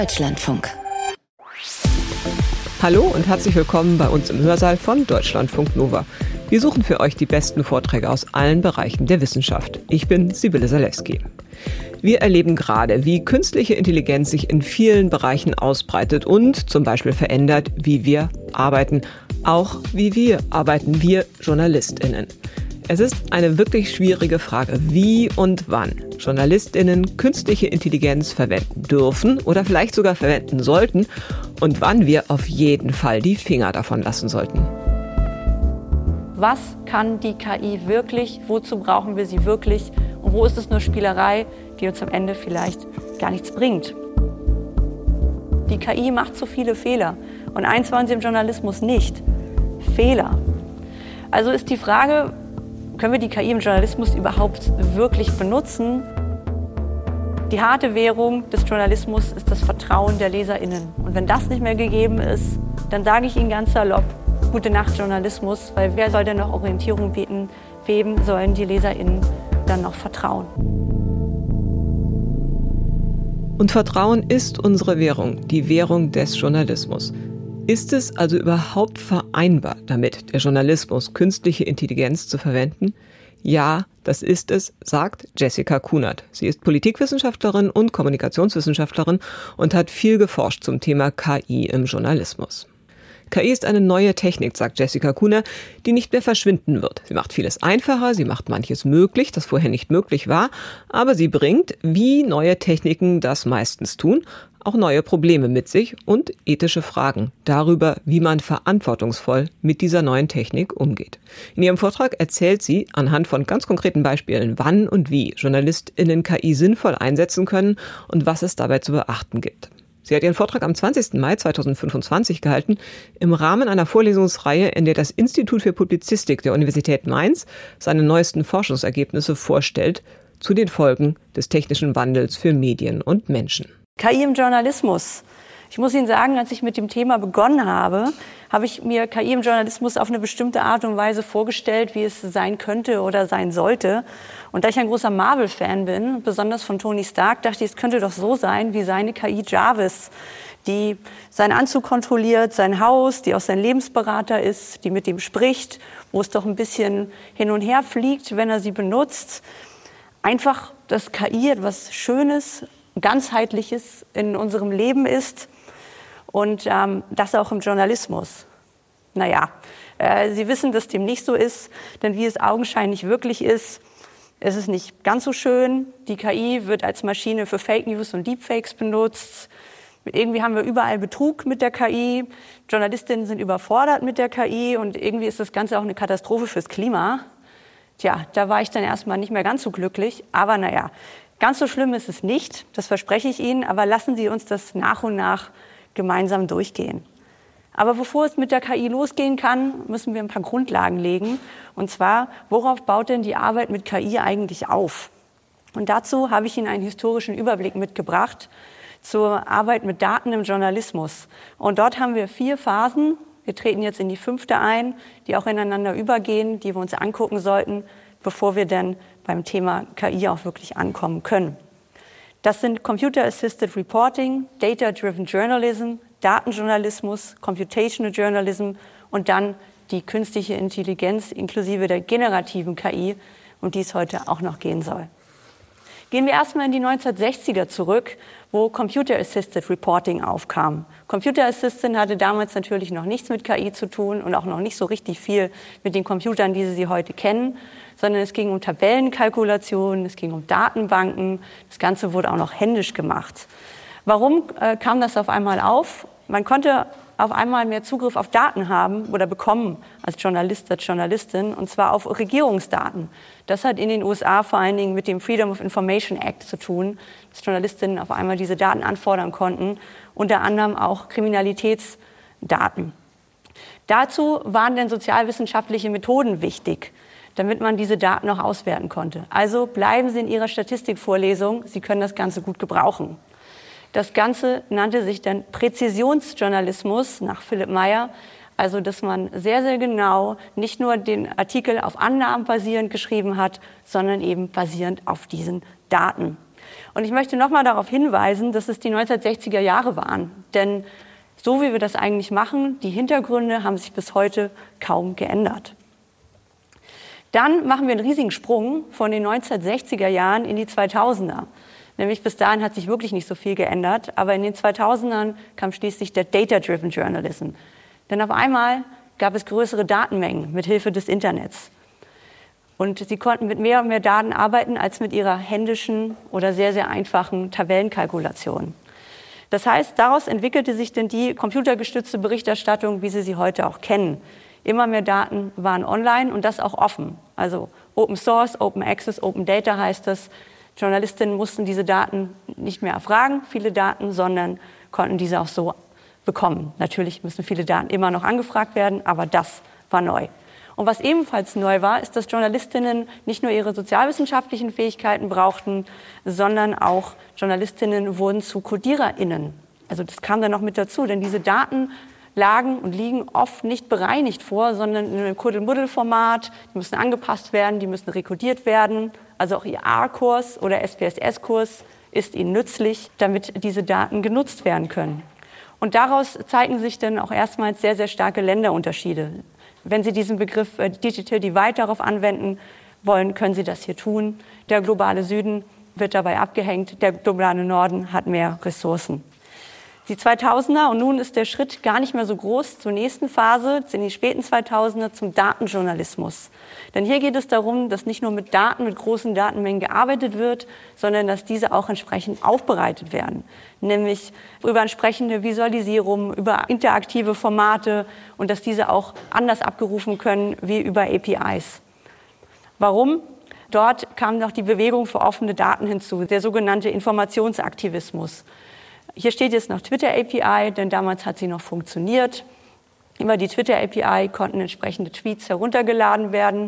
Deutschlandfunk. Hallo und herzlich willkommen bei uns im Hörsaal von Deutschlandfunk Nova. Wir suchen für euch die besten Vorträge aus allen Bereichen der Wissenschaft. Ich bin Sibylle Salewski. Wir erleben gerade, wie künstliche Intelligenz sich in vielen Bereichen ausbreitet und zum Beispiel verändert, wie wir arbeiten. Auch wie wir arbeiten, wir JournalistInnen. Es ist eine wirklich schwierige Frage, wie und wann JournalistInnen künstliche Intelligenz verwenden dürfen oder vielleicht sogar verwenden sollten und wann wir auf jeden Fall die Finger davon lassen sollten. Was kann die KI wirklich? Wozu brauchen wir sie wirklich? Und wo ist es nur Spielerei, die uns am Ende vielleicht gar nichts bringt? Die KI macht so viele Fehler. Und eins wollen sie im Journalismus nicht: Fehler. Also ist die Frage, können wir die KI im Journalismus überhaupt wirklich benutzen? Die harte Währung des Journalismus ist das Vertrauen der LeserInnen. Und wenn das nicht mehr gegeben ist, dann sage ich Ihnen ganz salopp: Gute Nacht, Journalismus, weil wer soll denn noch Orientierung bieten? Wem sollen die LeserInnen dann noch vertrauen? Und Vertrauen ist unsere Währung, die Währung des Journalismus. Ist es also überhaupt vereinbar damit, der Journalismus künstliche Intelligenz zu verwenden? Ja, das ist es, sagt Jessica Kunert. Sie ist Politikwissenschaftlerin und Kommunikationswissenschaftlerin und hat viel geforscht zum Thema KI im Journalismus. KI ist eine neue Technik, sagt Jessica Kunert, die nicht mehr verschwinden wird. Sie macht vieles einfacher, sie macht manches möglich, das vorher nicht möglich war, aber sie bringt, wie neue Techniken das meistens tun, auch neue Probleme mit sich und ethische Fragen darüber, wie man verantwortungsvoll mit dieser neuen Technik umgeht. In ihrem Vortrag erzählt sie anhand von ganz konkreten Beispielen, wann und wie JournalistInnen KI sinnvoll einsetzen können und was es dabei zu beachten gibt. Sie hat ihren Vortrag am 20. Mai 2025 gehalten, im Rahmen einer Vorlesungsreihe, in der das Institut für Publizistik der Universität Mainz seine neuesten Forschungsergebnisse vorstellt zu den Folgen des technischen Wandels für Medien und Menschen. KI im Journalismus. Ich muss Ihnen sagen, als ich mit dem Thema begonnen habe, habe ich mir KI im Journalismus auf eine bestimmte Art und Weise vorgestellt, wie es sein könnte oder sein sollte. Und da ich ein großer Marvel-Fan bin, besonders von Tony Stark, dachte ich, es könnte doch so sein wie seine KI Jarvis, die seinen Anzug kontrolliert, sein Haus, die auch sein Lebensberater ist, die mit ihm spricht, wo es doch ein bisschen hin und her fliegt, wenn er sie benutzt. Einfach, dass KI etwas Schönes, Ganzheitliches in unserem Leben ist und das auch im Journalismus. Naja, Sie wissen, dass dem nicht so ist, denn wie es augenscheinlich wirklich ist, ist es nicht ganz so schön. Die KI wird als Maschine für Fake News und Deepfakes benutzt. Irgendwie haben wir überall Betrug mit der KI. Journalistinnen sind überfordert mit der KI und irgendwie ist das Ganze auch eine Katastrophe fürs Klima. Tja, da war ich dann erstmal nicht mehr ganz so glücklich, aber naja. Ganz so schlimm ist es nicht, das verspreche ich Ihnen, aber lassen Sie uns das nach und nach gemeinsam durchgehen. Aber bevor es mit der KI losgehen kann, müssen wir ein paar Grundlagen legen. Und zwar, worauf baut denn die Arbeit mit KI eigentlich auf? Und dazu habe ich Ihnen einen historischen Überblick mitgebracht zur Arbeit mit Daten im Journalismus. Und dort haben wir 4 Phasen. Wir treten jetzt in die 5. ein, die auch ineinander übergehen, die wir uns angucken sollten, bevor wir dann beim Thema KI auch wirklich ankommen können. Das sind Computer Assisted Reporting, Data-Driven Journalism, Datenjournalismus, Computational Journalism und dann die künstliche Intelligenz inklusive der generativen KI, um die es heute auch noch gehen soll. Gehen wir erstmal in die 1960er zurück, wo Computer Assisted Reporting aufkam. Computer Assistant hatte damals natürlich noch nichts mit KI zu tun und auch noch nicht so richtig viel mit den Computern, wie Sie heute kennen, sondern es ging um Tabellenkalkulationen, es ging um Datenbanken. Das Ganze wurde auch noch händisch gemacht. Warum kam das auf einmal auf? Man konnte auf einmal mehr Zugriff auf Daten haben oder bekommen als Journalist, als Journalistin, und zwar auf Regierungsdaten. Das hat in den USA vor allen Dingen mit dem Freedom of Information Act zu tun, dass Journalistinnen auf einmal diese Daten anfordern konnten, unter anderem auch Kriminalitätsdaten. Dazu waren dann sozialwissenschaftliche Methoden wichtig, damit man diese Daten noch auswerten konnte. Also bleiben Sie in Ihrer Statistikvorlesung, Sie können das Ganze gut gebrauchen. Das Ganze nannte sich dann Präzisionsjournalismus nach Philipp Meyer, also dass man sehr, sehr genau nicht nur den Artikel auf Annahmen basierend geschrieben hat, sondern eben basierend auf diesen Daten. Und ich möchte nochmal darauf hinweisen, dass es die 1960er Jahre waren. Denn so wie wir das eigentlich machen, die Hintergründe haben sich bis heute kaum geändert. Dann machen wir einen riesigen Sprung von den 1960er Jahren in die 2000er. Nämlich bis dahin hat sich wirklich nicht so viel geändert, aber in den 2000ern kam schließlich der Data-Driven Journalism. Denn auf einmal gab es größere Datenmengen mit Hilfe des Internets. Und sie konnten mit mehr und mehr Daten arbeiten als mit ihrer händischen oder sehr, sehr einfachen Tabellenkalkulation. Das heißt, daraus entwickelte sich dann die computergestützte Berichterstattung, wie Sie sie heute auch kennen. Immer mehr Daten waren online und das auch offen. Also Open Source, Open Access, Open Data heißt das. Journalistinnen mussten diese Daten nicht mehr erfragen, viele Daten, sondern konnten diese auch so bekommen. Natürlich müssen viele Daten immer noch angefragt werden, aber das war neu. Und was ebenfalls neu war, ist, dass Journalistinnen nicht nur ihre sozialwissenschaftlichen Fähigkeiten brauchten, sondern auch Journalistinnen wurden zu CodiererInnen. Also das kam dann noch mit dazu, denn diese Daten lagen und liegen oft nicht bereinigt vor, sondern in einem Kuddelmuddel-Format. Die müssen angepasst werden, die müssen rekodiert werden. Also auch Ihr R-Kurs oder SPSS-Kurs ist Ihnen nützlich, damit diese Daten genutzt werden können. Und daraus zeigen sich dann auch erstmals sehr, sehr starke Länderunterschiede. Wenn Sie diesen Begriff Digital Divide darauf anwenden wollen, können Sie das hier tun. Der globale Süden wird dabei abgehängt, der globale Norden hat mehr Ressourcen. Die 2000er und nun ist der Schritt gar nicht mehr so groß zur nächsten Phase, in die späten 2000er zum Datenjournalismus. Denn hier geht es darum, dass nicht nur mit Daten, mit großen Datenmengen gearbeitet wird, sondern dass diese auch entsprechend aufbereitet werden. Nämlich über entsprechende Visualisierung, über interaktive Formate und dass diese auch anders abgerufen können wie über APIs. Warum? Dort kam noch die Bewegung für offene Daten hinzu, der sogenannte Informationsaktivismus. Hier steht jetzt noch Twitter API, denn damals hat sie noch funktioniert. Über die Twitter API konnten entsprechende Tweets heruntergeladen werden.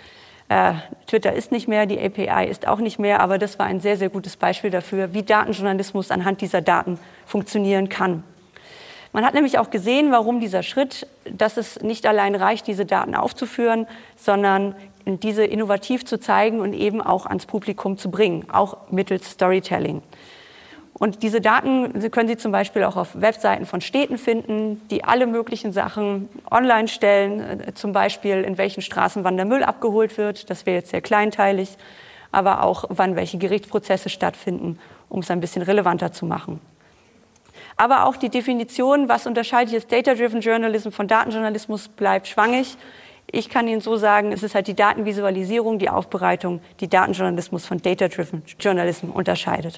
Twitter ist nicht mehr, die API ist auch nicht mehr, aber das war ein sehr, sehr gutes Beispiel dafür, wie Datenjournalismus anhand dieser Daten funktionieren kann. Man hat nämlich auch gesehen, warum dieser Schritt, dass es nicht allein reicht, diese Daten aufzuführen, sondern diese innovativ zu zeigen und eben auch ans Publikum zu bringen, auch mittels Storytelling. Und diese Daten können Sie zum Beispiel auch auf Webseiten von Städten finden, die alle möglichen Sachen online stellen, zum Beispiel in welchen Straßen wann der Müll abgeholt wird, das wäre jetzt sehr kleinteilig, aber auch wann welche Gerichtsprozesse stattfinden, um es ein bisschen relevanter zu machen. Aber auch die Definition, was unterscheidet jetzt Data-Driven Journalism von Datenjournalismus, bleibt schwammig. Ich kann Ihnen so sagen, es ist halt die Datenvisualisierung, die Aufbereitung, die Datenjournalismus von Data-Driven Journalism unterscheidet.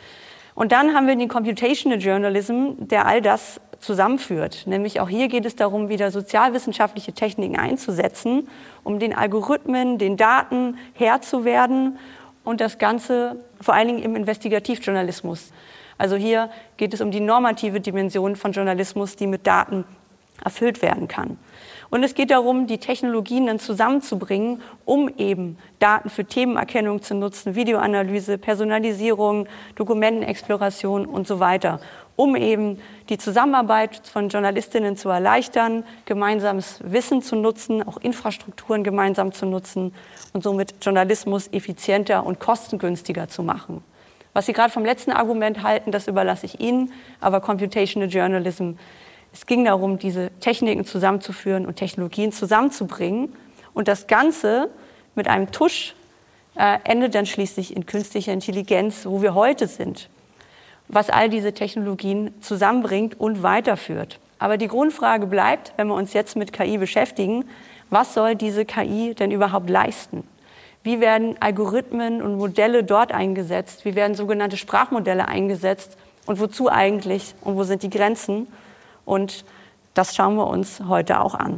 Und dann haben wir den Computational Journalism, der all das zusammenführt. Nämlich auch hier geht es darum, wieder sozialwissenschaftliche Techniken einzusetzen, um den Algorithmen, den Daten Herr zu werden und das Ganze vor allen Dingen im Investigativjournalismus. Also hier geht es um die normative Dimension von Journalismus, die mit Daten erfüllt werden kann. Und es geht darum, die Technologien dann zusammenzubringen, um eben Daten für Themenerkennung zu nutzen, Videoanalyse, Personalisierung, Dokumentenexploration und so weiter, um eben die Zusammenarbeit von Journalistinnen zu erleichtern, gemeinsames Wissen zu nutzen, auch Infrastrukturen gemeinsam zu nutzen und somit Journalismus effizienter und kostengünstiger zu machen. Was Sie gerade vom letzten Argument halten, das überlasse ich Ihnen, aber Computational Journalism, es ging darum, diese Techniken zusammenzuführen und Technologien zusammenzubringen. Und das Ganze mit einem Tusch endet dann schließlich in künstlicher Intelligenz, wo wir heute sind, was all diese Technologien zusammenbringt und weiterführt. Aber die Grundfrage bleibt, wenn wir uns jetzt mit KI beschäftigen, was soll diese KI denn überhaupt leisten? Wie werden Algorithmen und Modelle dort eingesetzt? Wie werden sogenannte Sprachmodelle eingesetzt? Und wozu eigentlich? Und wo sind die Grenzen? Und das schauen wir uns heute auch an.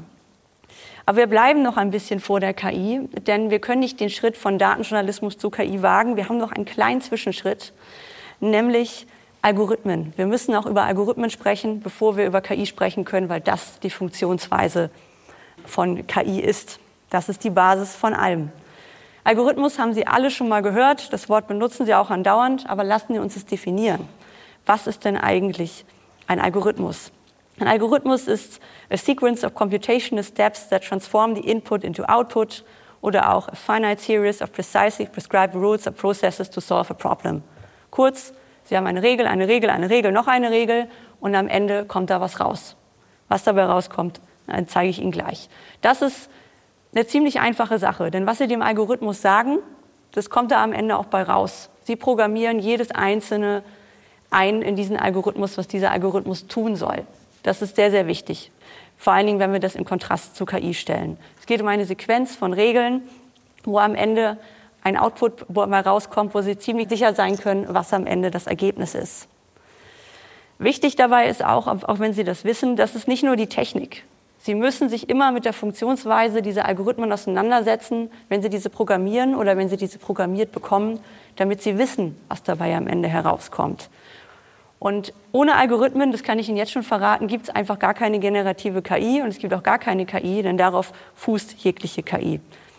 Aber wir bleiben noch ein bisschen vor der KI, denn wir können nicht den Schritt von Datenjournalismus zu KI wagen. Wir haben noch einen kleinen Zwischenschritt, nämlich Algorithmen. Wir müssen auch über Algorithmen sprechen, bevor wir über KI sprechen können, weil das die Funktionsweise von KI ist. Das ist die Basis von allem. Algorithmus haben Sie alle schon mal gehört, das Wort benutzen Sie auch andauernd, aber lassen Sie uns es definieren. Was ist denn eigentlich ein Algorithmus? Ein Algorithmus ist a sequence of computational steps that transform the input into output oder auch a finite series of precisely prescribed rules or processes to solve a problem. Kurz, Sie haben eine Regel, noch eine Regel und am Ende kommt da was raus. Was dabei rauskommt, zeige ich Ihnen gleich. Das ist eine ziemlich einfache Sache, denn was Sie dem Algorithmus sagen, das kommt da am Ende auch bei raus. Sie programmieren jedes einzelne ein in diesen Algorithmus, was dieser Algorithmus tun soll. Das ist sehr, sehr wichtig. Vor allen Dingen, wenn wir das im Kontrast zu KI stellen. Es geht um eine Sequenz von Regeln, wo am Ende ein Output mal rauskommt, wo Sie ziemlich sicher sein können, was am Ende das Ergebnis ist. Wichtig dabei ist auch wenn Sie das wissen, das ist nicht nur die Technik. Sie müssen sich immer mit der Funktionsweise dieser Algorithmen auseinandersetzen, wenn Sie diese programmieren oder wenn Sie diese programmiert bekommen, damit Sie wissen, was dabei am Ende herauskommt. Und ohne Algorithmen, das kann ich Ihnen jetzt schon verraten, gibt es einfach gar keine generative KI und es gibt auch gar keine KI, denn darauf fußt jegliche KI.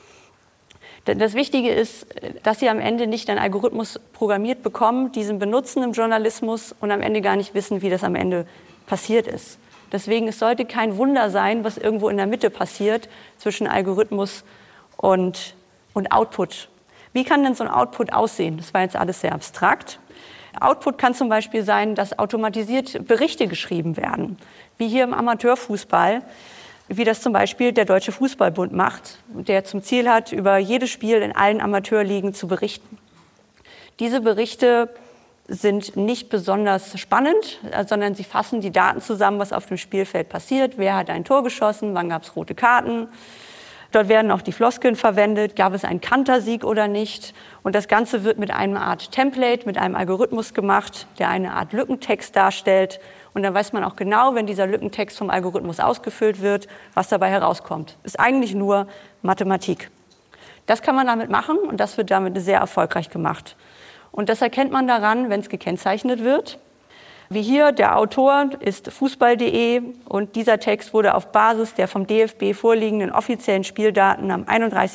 Das Wichtige ist, dass Sie am Ende nicht einen Algorithmus programmiert bekommen, diesen benutzen im Journalismus und am Ende gar nicht wissen, wie das am Ende passiert ist. Deswegen, es sollte kein Wunder sein, was irgendwo in der Mitte passiert zwischen Algorithmus und Output. Wie kann denn so ein Output aussehen? Das war jetzt alles sehr abstrakt. Output kann zum Beispiel sein, dass automatisiert Berichte geschrieben werden, wie hier im Amateurfußball, wie das zum Beispiel der Deutsche Fußballbund macht, der zum Ziel hat, über jedes Spiel in allen Amateurligen zu berichten. Diese Berichte sind nicht besonders spannend, sondern sie fassen die Daten zusammen, was auf dem Spielfeld passiert. Wer hat ein Tor geschossen? Wann gab es rote Karten? Dort werden auch die Floskeln verwendet. Gab es einen Kantersieg oder nicht? Und das Ganze wird mit einer Art Template, mit einem Algorithmus gemacht, der eine Art Lückentext darstellt. Und dann weiß man auch genau, wenn dieser Lückentext vom Algorithmus ausgefüllt wird, was dabei herauskommt. Ist eigentlich nur Mathematik. Das kann man damit machen und das wird damit sehr erfolgreich gemacht. Und das erkennt man daran, wenn es gekennzeichnet wird. Wie hier, der Autor ist fußball.de und dieser Text wurde auf Basis der vom DFB vorliegenden offiziellen Spieldaten am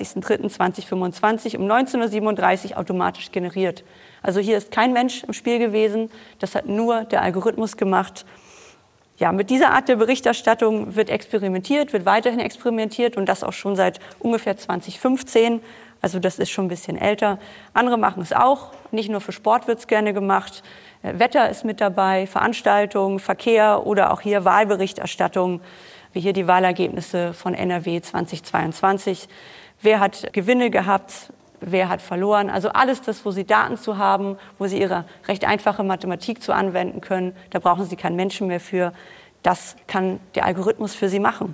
31.03.2025 um 19:37 Uhr automatisch generiert. Also hier ist kein Mensch im Spiel gewesen, das hat nur der Algorithmus gemacht. Ja, mit dieser Art der Berichterstattung wird experimentiert, wird weiterhin experimentiert und das auch schon seit ungefähr 2015. Also das ist schon ein bisschen älter. Andere machen es auch, nicht nur für Sport wird es gerne gemacht. Wetter ist mit dabei, Veranstaltungen, Verkehr oder auch hier Wahlberichterstattung, wie hier die Wahlergebnisse von NRW 2022. Wer hat Gewinne gehabt, wer hat verloren? Also alles das, wo Sie Daten zu haben, wo Sie Ihre recht einfache Mathematik zu anwenden können, da brauchen Sie keinen Menschen mehr für. Das kann der Algorithmus für Sie machen.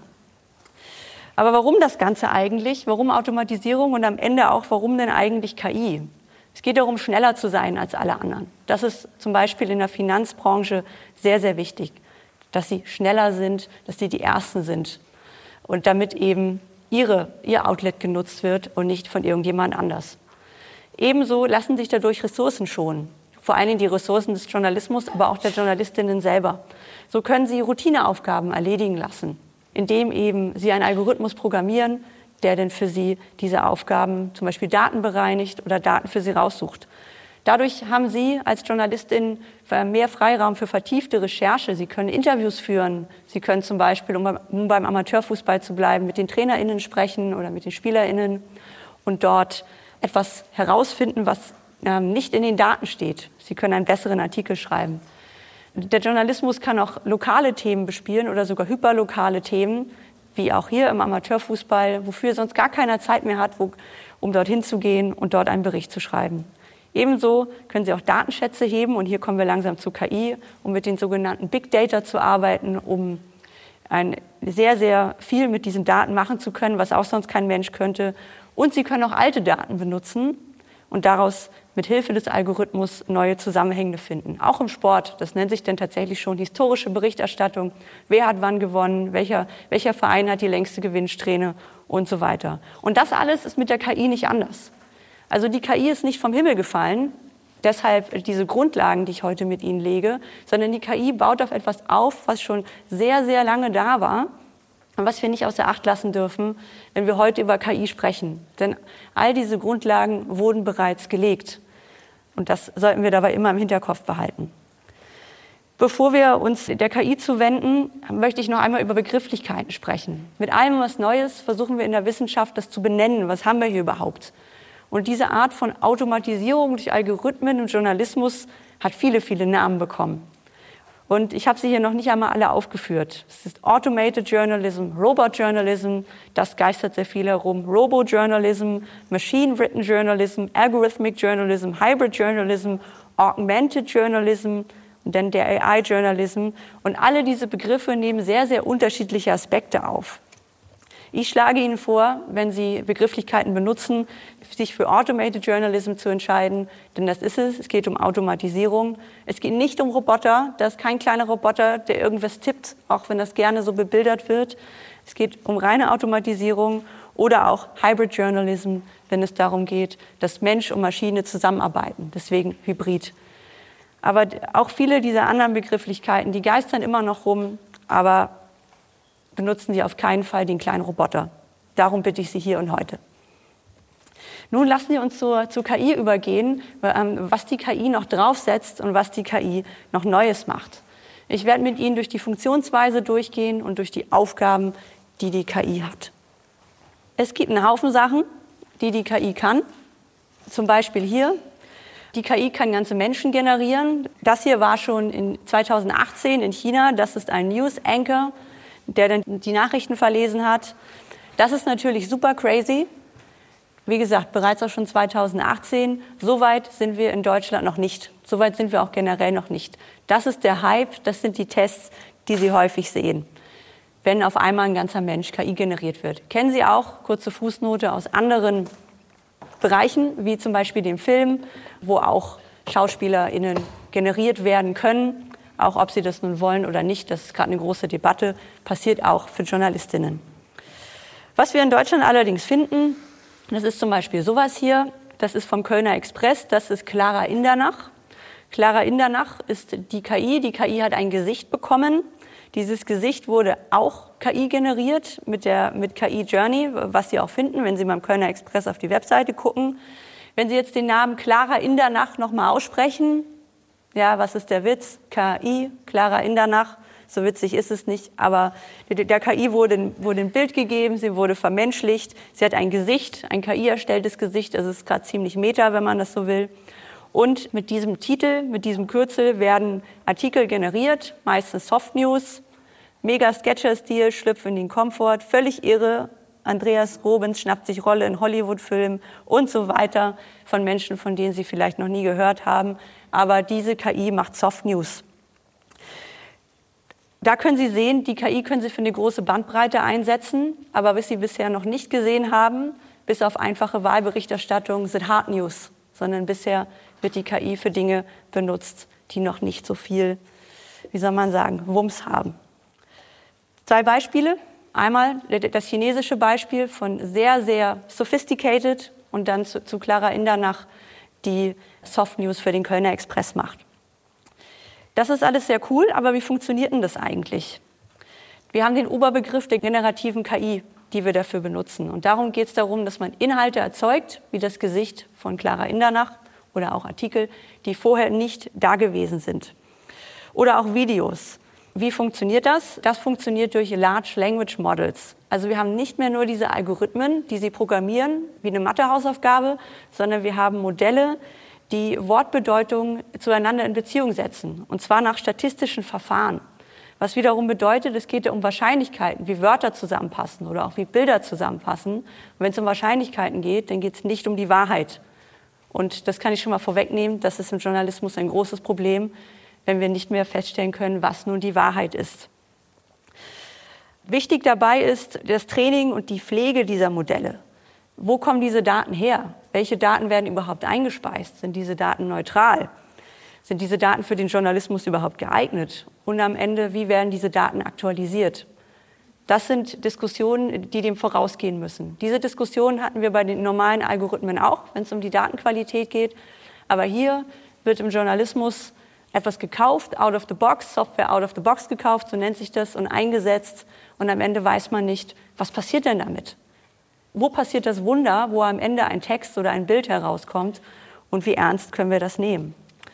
Aber warum das Ganze eigentlich? Warum Automatisierung und am Ende auch, warum denn eigentlich KI? Es geht darum, schneller zu sein als alle anderen. Das ist zum Beispiel in der Finanzbranche sehr, sehr wichtig, dass sie schneller sind, dass sie die Ersten sind und damit eben ihr Outlet genutzt wird und nicht von irgendjemand anders. Ebenso lassen sich dadurch Ressourcen schonen, vor allem die Ressourcen des Journalismus, aber auch der Journalistinnen selber. So können sie Routineaufgaben erledigen lassen, indem eben sie einen Algorithmus programmieren, der denn für sie diese Aufgaben, zum Beispiel Daten bereinigt oder Daten für sie raussucht. Dadurch haben Sie als Journalistin mehr Freiraum für vertiefte Recherche. Sie können Interviews führen. Sie können zum Beispiel, um beim Amateurfußball zu bleiben, mit den TrainerInnen sprechen oder mit den SpielerInnen und dort etwas herausfinden, was nicht in den Daten steht. Sie können einen besseren Artikel schreiben. Der Journalismus kann auch lokale Themen bespielen oder sogar hyperlokale Themen, wie auch hier im Amateurfußball, wofür sonst gar keiner Zeit mehr hat, um dorthin zu gehen und dort einen Bericht zu schreiben. Ebenso können Sie auch Datenschätze heben, und hier kommen wir langsam zu KI, um mit den sogenannten Big Data zu arbeiten, um sehr, sehr viel mit diesen Daten machen zu können, was auch sonst kein Mensch könnte. Und Sie können auch alte Daten benutzen und daraus mit Hilfe des Algorithmus neue Zusammenhänge finden. Auch im Sport, das nennt sich dann tatsächlich schon historische Berichterstattung. Wer hat wann gewonnen, welcher Verein hat die längste Gewinnsträhne und so weiter. Und das alles ist mit der KI nicht anders. Also die KI ist nicht vom Himmel gefallen, deshalb diese Grundlagen, die ich heute mit Ihnen lege, sondern die KI baut auf etwas auf, was schon sehr, sehr lange da war und was wir nicht außer Acht lassen dürfen, wenn wir heute über KI sprechen. Denn all diese Grundlagen wurden bereits gelegt. Und das sollten wir dabei immer im Hinterkopf behalten. Bevor wir uns der KI zuwenden, möchte ich noch einmal über Begrifflichkeiten sprechen. Mit allem was Neues versuchen wir in der Wissenschaft, das zu benennen. Was haben wir hier überhaupt? Und diese Art von Automatisierung durch Algorithmen im Journalismus hat viele, viele Namen bekommen. Und ich habe sie hier noch nicht einmal alle aufgeführt. Es ist Automated Journalism, Robot Journalism, das geistert sehr viel herum, Robo-Journalism, Machine-Written Journalism, Algorithmic Journalism, Hybrid Journalism, Augmented Journalism und dann der AI-Journalism. Und alle diese Begriffe nehmen sehr, sehr unterschiedliche Aspekte auf. Ich schlage Ihnen vor, wenn Sie Begrifflichkeiten benutzen, sich für Automated Journalism zu entscheiden, denn das ist es. Es geht um Automatisierung. Es geht nicht um Roboter. Das ist kein kleiner Roboter, der irgendwas tippt, auch wenn das gerne so bebildert wird. Es geht um reine Automatisierung oder auch Hybrid Journalism, wenn es darum geht, dass Mensch und Maschine zusammenarbeiten. Deswegen Hybrid. Aber auch viele dieser anderen Begrifflichkeiten, die geistern immer noch rum, aber benutzen Sie auf keinen Fall den kleinen Roboter. Darum bitte ich Sie hier und heute. Nun lassen Sie uns zur KI übergehen, was die KI noch draufsetzt und was die KI noch Neues macht. Ich werde mit Ihnen durch die Funktionsweise durchgehen und durch die Aufgaben, die die KI hat. Es gibt einen Haufen Sachen, die die KI kann. Zum Beispiel hier. Die KI kann ganze Menschen generieren. Das hier war schon in 2018 in China. Das ist ein News Anchor, der dann die Nachrichten verlesen hat. Das ist natürlich super crazy. Wie gesagt, bereits auch schon 2018. So weit sind wir in Deutschland noch nicht. So weit sind wir auch generell noch nicht. Das ist der Hype, das sind die Tests, die Sie häufig sehen, wenn auf einmal ein ganzer Mensch KI generiert wird. Kennen Sie auch, kurze Fußnote, aus anderen Bereichen, wie zum Beispiel dem Film, wo auch SchauspielerInnen generiert werden können. Auch ob sie das nun wollen oder nicht, das ist gerade eine große Debatte, passiert auch für Journalistinnen. Was wir in Deutschland allerdings finden, das ist zum Beispiel sowas hier, das ist vom Kölner Express, das ist Clara Indernach. Clara Indernach ist die KI hat ein Gesicht bekommen. Dieses Gesicht wurde auch KI generiert mit KI Journey, was Sie auch finden, wenn Sie beim Kölner Express auf die Webseite gucken. Wenn Sie jetzt den Namen Clara Indernach nochmal aussprechen, ja, was ist der Witz? KI, Clara Indernach, so witzig ist es nicht, aber der KI wurde ein Bild gegeben, sie wurde vermenschlicht, sie hat ein Gesicht, ein KI-erstelltes Gesicht, das ist gerade ziemlich meta, wenn man das so will. Und mit diesem Titel, mit diesem Kürzel werden Artikel generiert, meistens Soft News, mega Sketcher-Stil, Schlüpf in den Komfort, völlig irre, Andreas Robens schnappt sich Rolle in Hollywood-Filmen und so weiter von Menschen, von denen Sie vielleicht noch nie gehört haben. Aber diese KI macht Soft News. Da können Sie sehen, die KI können Sie für eine große Bandbreite einsetzen. Aber was Sie bisher noch nicht gesehen haben, bis auf einfache Wahlberichterstattung, sind Hard News. Sondern bisher wird die KI für Dinge benutzt, die noch nicht so viel, wie soll man sagen, Wumms haben. 2 Beispiele. Einmal das chinesische Beispiel von sehr, sehr sophisticated und dann zu Clara Indernach, die Soft News für den Kölner Express macht. Das ist alles sehr cool, aber wie funktioniert denn das eigentlich? Wir haben den Oberbegriff der generativen KI, die wir dafür benutzen. Und darum geht es darum, dass man Inhalte erzeugt, wie das Gesicht von Clara Indernach oder auch Artikel, die vorher nicht da gewesen sind. Oder auch Videos. Wie funktioniert das? Das funktioniert durch Large Language Models. Also wir haben nicht mehr nur diese Algorithmen, die Sie programmieren, wie eine Mathehausaufgabe, sondern wir haben Modelle, die Wortbedeutungen zueinander in Beziehung setzen. Und zwar nach statistischen Verfahren. Was wiederum bedeutet, es geht um Wahrscheinlichkeiten, wie Wörter zusammenpassen oder auch wie Bilder zusammenpassen. Und wenn es um Wahrscheinlichkeiten geht, dann geht es nicht um die Wahrheit. Und das kann ich schon mal vorwegnehmen, das ist im Journalismus ein großes Problem, wenn wir nicht mehr feststellen können, was nun die Wahrheit ist. Wichtig dabei ist das Training und die Pflege dieser Modelle. Wo kommen diese Daten her? Welche Daten werden überhaupt eingespeist? Sind diese Daten neutral? Sind diese Daten für den Journalismus überhaupt geeignet? Und am Ende, wie werden diese Daten aktualisiert? Das sind Diskussionen, die dem vorausgehen müssen. Diese Diskussionen hatten wir bei den normalen Algorithmen auch, wenn es um die Datenqualität geht. Aber hier wird im Journalismus etwas gekauft, out of the box, Software out of the box gekauft, so nennt sich das, und eingesetzt. Und am Ende weiß man nicht, was passiert denn damit? Wo passiert das Wunder, wo am Ende ein Text oder ein Bild herauskommt? Und wie ernst können wir das nehmen?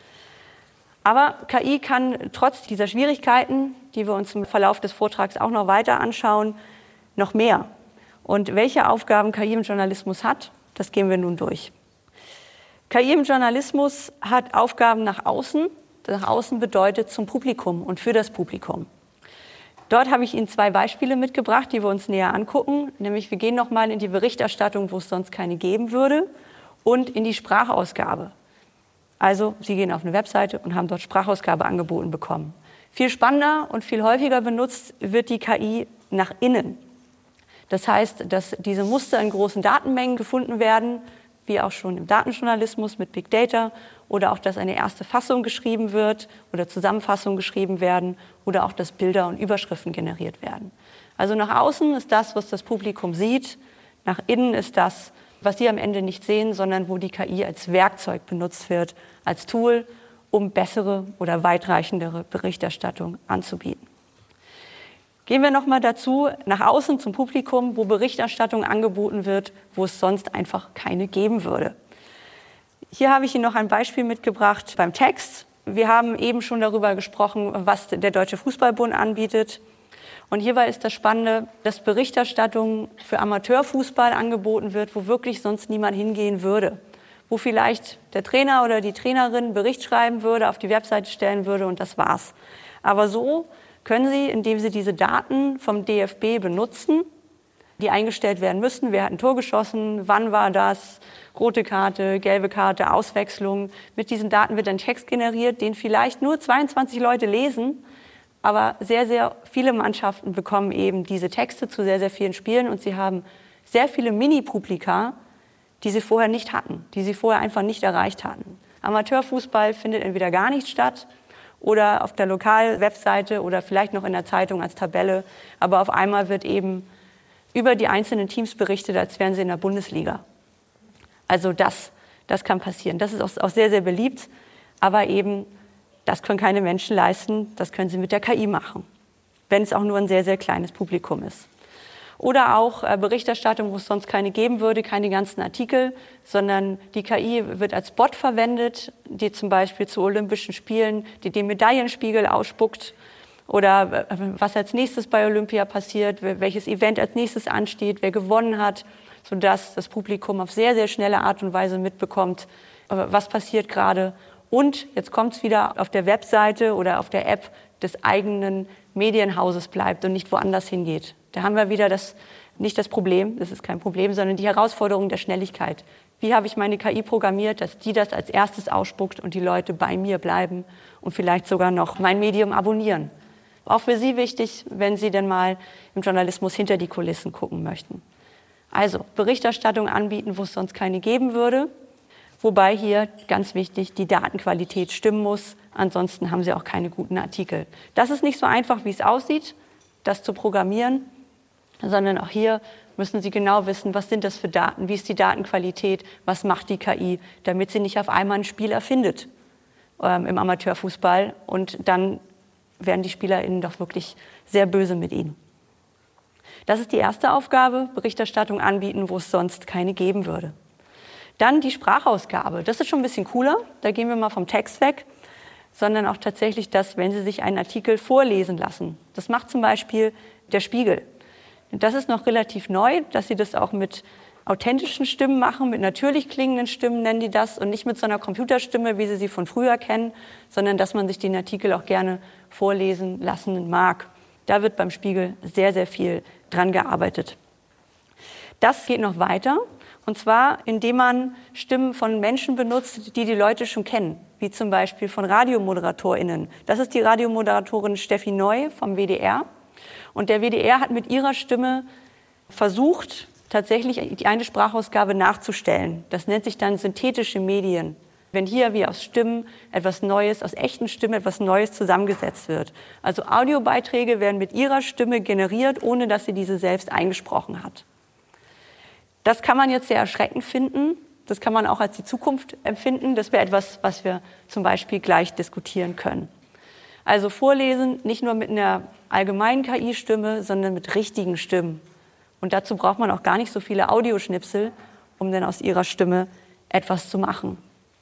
Aber KI kann trotz dieser Schwierigkeiten, die wir uns im Verlauf des Vortrags auch noch weiter anschauen, noch mehr. Und welche Aufgaben KI im Journalismus hat, das gehen wir nun durch. KI im Journalismus hat Aufgaben nach außen. Nach außen bedeutet zum Publikum und für das Publikum. Dort habe ich Ihnen 2 Beispiele mitgebracht, die wir uns näher angucken. Nämlich wir gehen nochmal in die Berichterstattung, wo es sonst keine geben würde, und in die Sprachausgabe. Also Sie gehen auf eine Webseite und haben dort Sprachausgabe angeboten bekommen. Viel spannender und viel häufiger benutzt wird die KI nach innen. Das heißt, dass diese Muster in großen Datenmengen gefunden werden, wie auch schon im Datenjournalismus mit Big Data, oder auch, dass eine erste Fassung geschrieben wird oder Zusammenfassungen geschrieben werden oder auch, dass Bilder und Überschriften generiert werden. Also nach außen ist das, was das Publikum sieht, nach innen ist das, was Sie am Ende nicht sehen, sondern wo die KI als Werkzeug benutzt wird, als Tool, um bessere oder weitreichendere Berichterstattung anzubieten. Gehen wir nochmal dazu, nach außen zum Publikum, wo Berichterstattung angeboten wird, wo es sonst einfach keine geben würde. Hier habe ich Ihnen noch ein Beispiel mitgebracht beim Text. Wir haben eben schon darüber gesprochen, was der Deutsche Fußballbund anbietet. Und hierbei ist das Spannende, dass Berichterstattung für Amateurfußball angeboten wird, wo wirklich sonst niemand hingehen würde. Wo vielleicht der Trainer oder die Trainerin einen Bericht schreiben würde, auf die Webseite stellen würde und das war's. Aber so können Sie, indem Sie diese Daten vom DFB benutzen, die eingestellt werden müssen, wer hat ein Tor geschossen, wann war das, rote Karte, gelbe Karte, Auswechslung. Mit diesen Daten wird ein Text generiert, den vielleicht nur 22 Leute lesen, aber sehr, sehr viele Mannschaften bekommen eben diese Texte zu sehr, sehr vielen Spielen und sie haben sehr viele Mini-Publika, die sie vorher nicht hatten, die sie vorher einfach nicht erreicht hatten. Amateurfußball findet entweder gar nicht statt oder auf der Lokal-Webseite oder vielleicht noch in der Zeitung als Tabelle, aber auf einmal wird eben über die einzelnen Teams berichtet, als wären sie in der Bundesliga. Also das kann passieren. Das ist auch sehr, sehr beliebt, aber eben, das können keine Menschen leisten, das können sie mit der KI machen, wenn es auch nur ein sehr, sehr kleines Publikum ist. Oder auch Berichterstattung, wo es sonst keine geben würde, keine ganzen Artikel, sondern die KI wird als Bot verwendet, die zum Beispiel zu Olympischen Spielen den Medaillenspiegel ausspuckt oder was als nächstes bei Olympia passiert, welches Event als nächstes ansteht, wer gewonnen hat, sodass das Publikum auf sehr, sehr schnelle Art und Weise mitbekommt, was passiert gerade. Und jetzt kommt es wieder auf der Webseite oder auf der App des eigenen Medienhauses bleibt und nicht woanders hingeht. Da haben wir wieder nicht das Problem, das ist kein Problem, sondern die Herausforderung der Schnelligkeit. Wie habe ich meine KI programmiert, dass die das als erstes ausspuckt und die Leute bei mir bleiben und vielleicht sogar noch mein Medium abonnieren. Auch für Sie wichtig, wenn Sie denn mal im Journalismus hinter die Kulissen gucken möchten. Also Berichterstattung anbieten, wo es sonst keine geben würde. Wobei hier ganz wichtig, die Datenqualität stimmen muss. Ansonsten haben Sie auch keine guten Artikel. Das ist nicht so einfach, wie es aussieht, das zu programmieren, sondern auch hier müssen Sie genau wissen, was sind das für Daten, wie ist die Datenqualität, was macht die KI, damit sie nicht auf einmal ein Spiel erfindet im Amateurfußball und dann werden die SpielerInnen doch wirklich sehr böse mit Ihnen. Das ist die erste Aufgabe, Berichterstattung anbieten, wo es sonst keine geben würde. Dann die Sprachausgabe. Das ist schon ein bisschen cooler. Da gehen wir mal vom Text weg, sondern auch tatsächlich das, wenn Sie sich einen Artikel vorlesen lassen. Das macht zum Beispiel der Spiegel. Das ist noch relativ neu, dass Sie das auch mit authentischen Stimmen machen, mit natürlich klingenden Stimmen nennen die das und nicht mit so einer Computerstimme, wie Sie sie von früher kennen, sondern dass man sich den Artikel auch gerne vorlesen lassen mag. Da wird beim Spiegel sehr, sehr viel dran gearbeitet. Das geht noch weiter. Und zwar, indem man Stimmen von Menschen benutzt, die Leute schon kennen, wie zum Beispiel von RadiomoderatorInnen. Das ist die Radiomoderatorin Steffi Neu vom WDR. Und der WDR hat mit ihrer Stimme versucht, tatsächlich die eine Sprachausgabe nachzustellen. Das nennt sich dann synthetische Medien. Wenn hier wie aus Stimmen etwas Neues, aus echten Stimmen etwas Neues zusammengesetzt wird. Also Audiobeiträge werden mit ihrer Stimme generiert, ohne dass sie diese selbst eingesprochen hat. Das kann man jetzt sehr erschreckend finden. Das kann man auch als die Zukunft empfinden. Das wäre etwas, was wir zum Beispiel gleich diskutieren können. Also vorlesen, nicht nur mit einer allgemeinen KI-Stimme, sondern mit richtigen Stimmen. Und dazu braucht man auch gar nicht so viele Audioschnipsel, um dann aus ihrer Stimme etwas zu machen.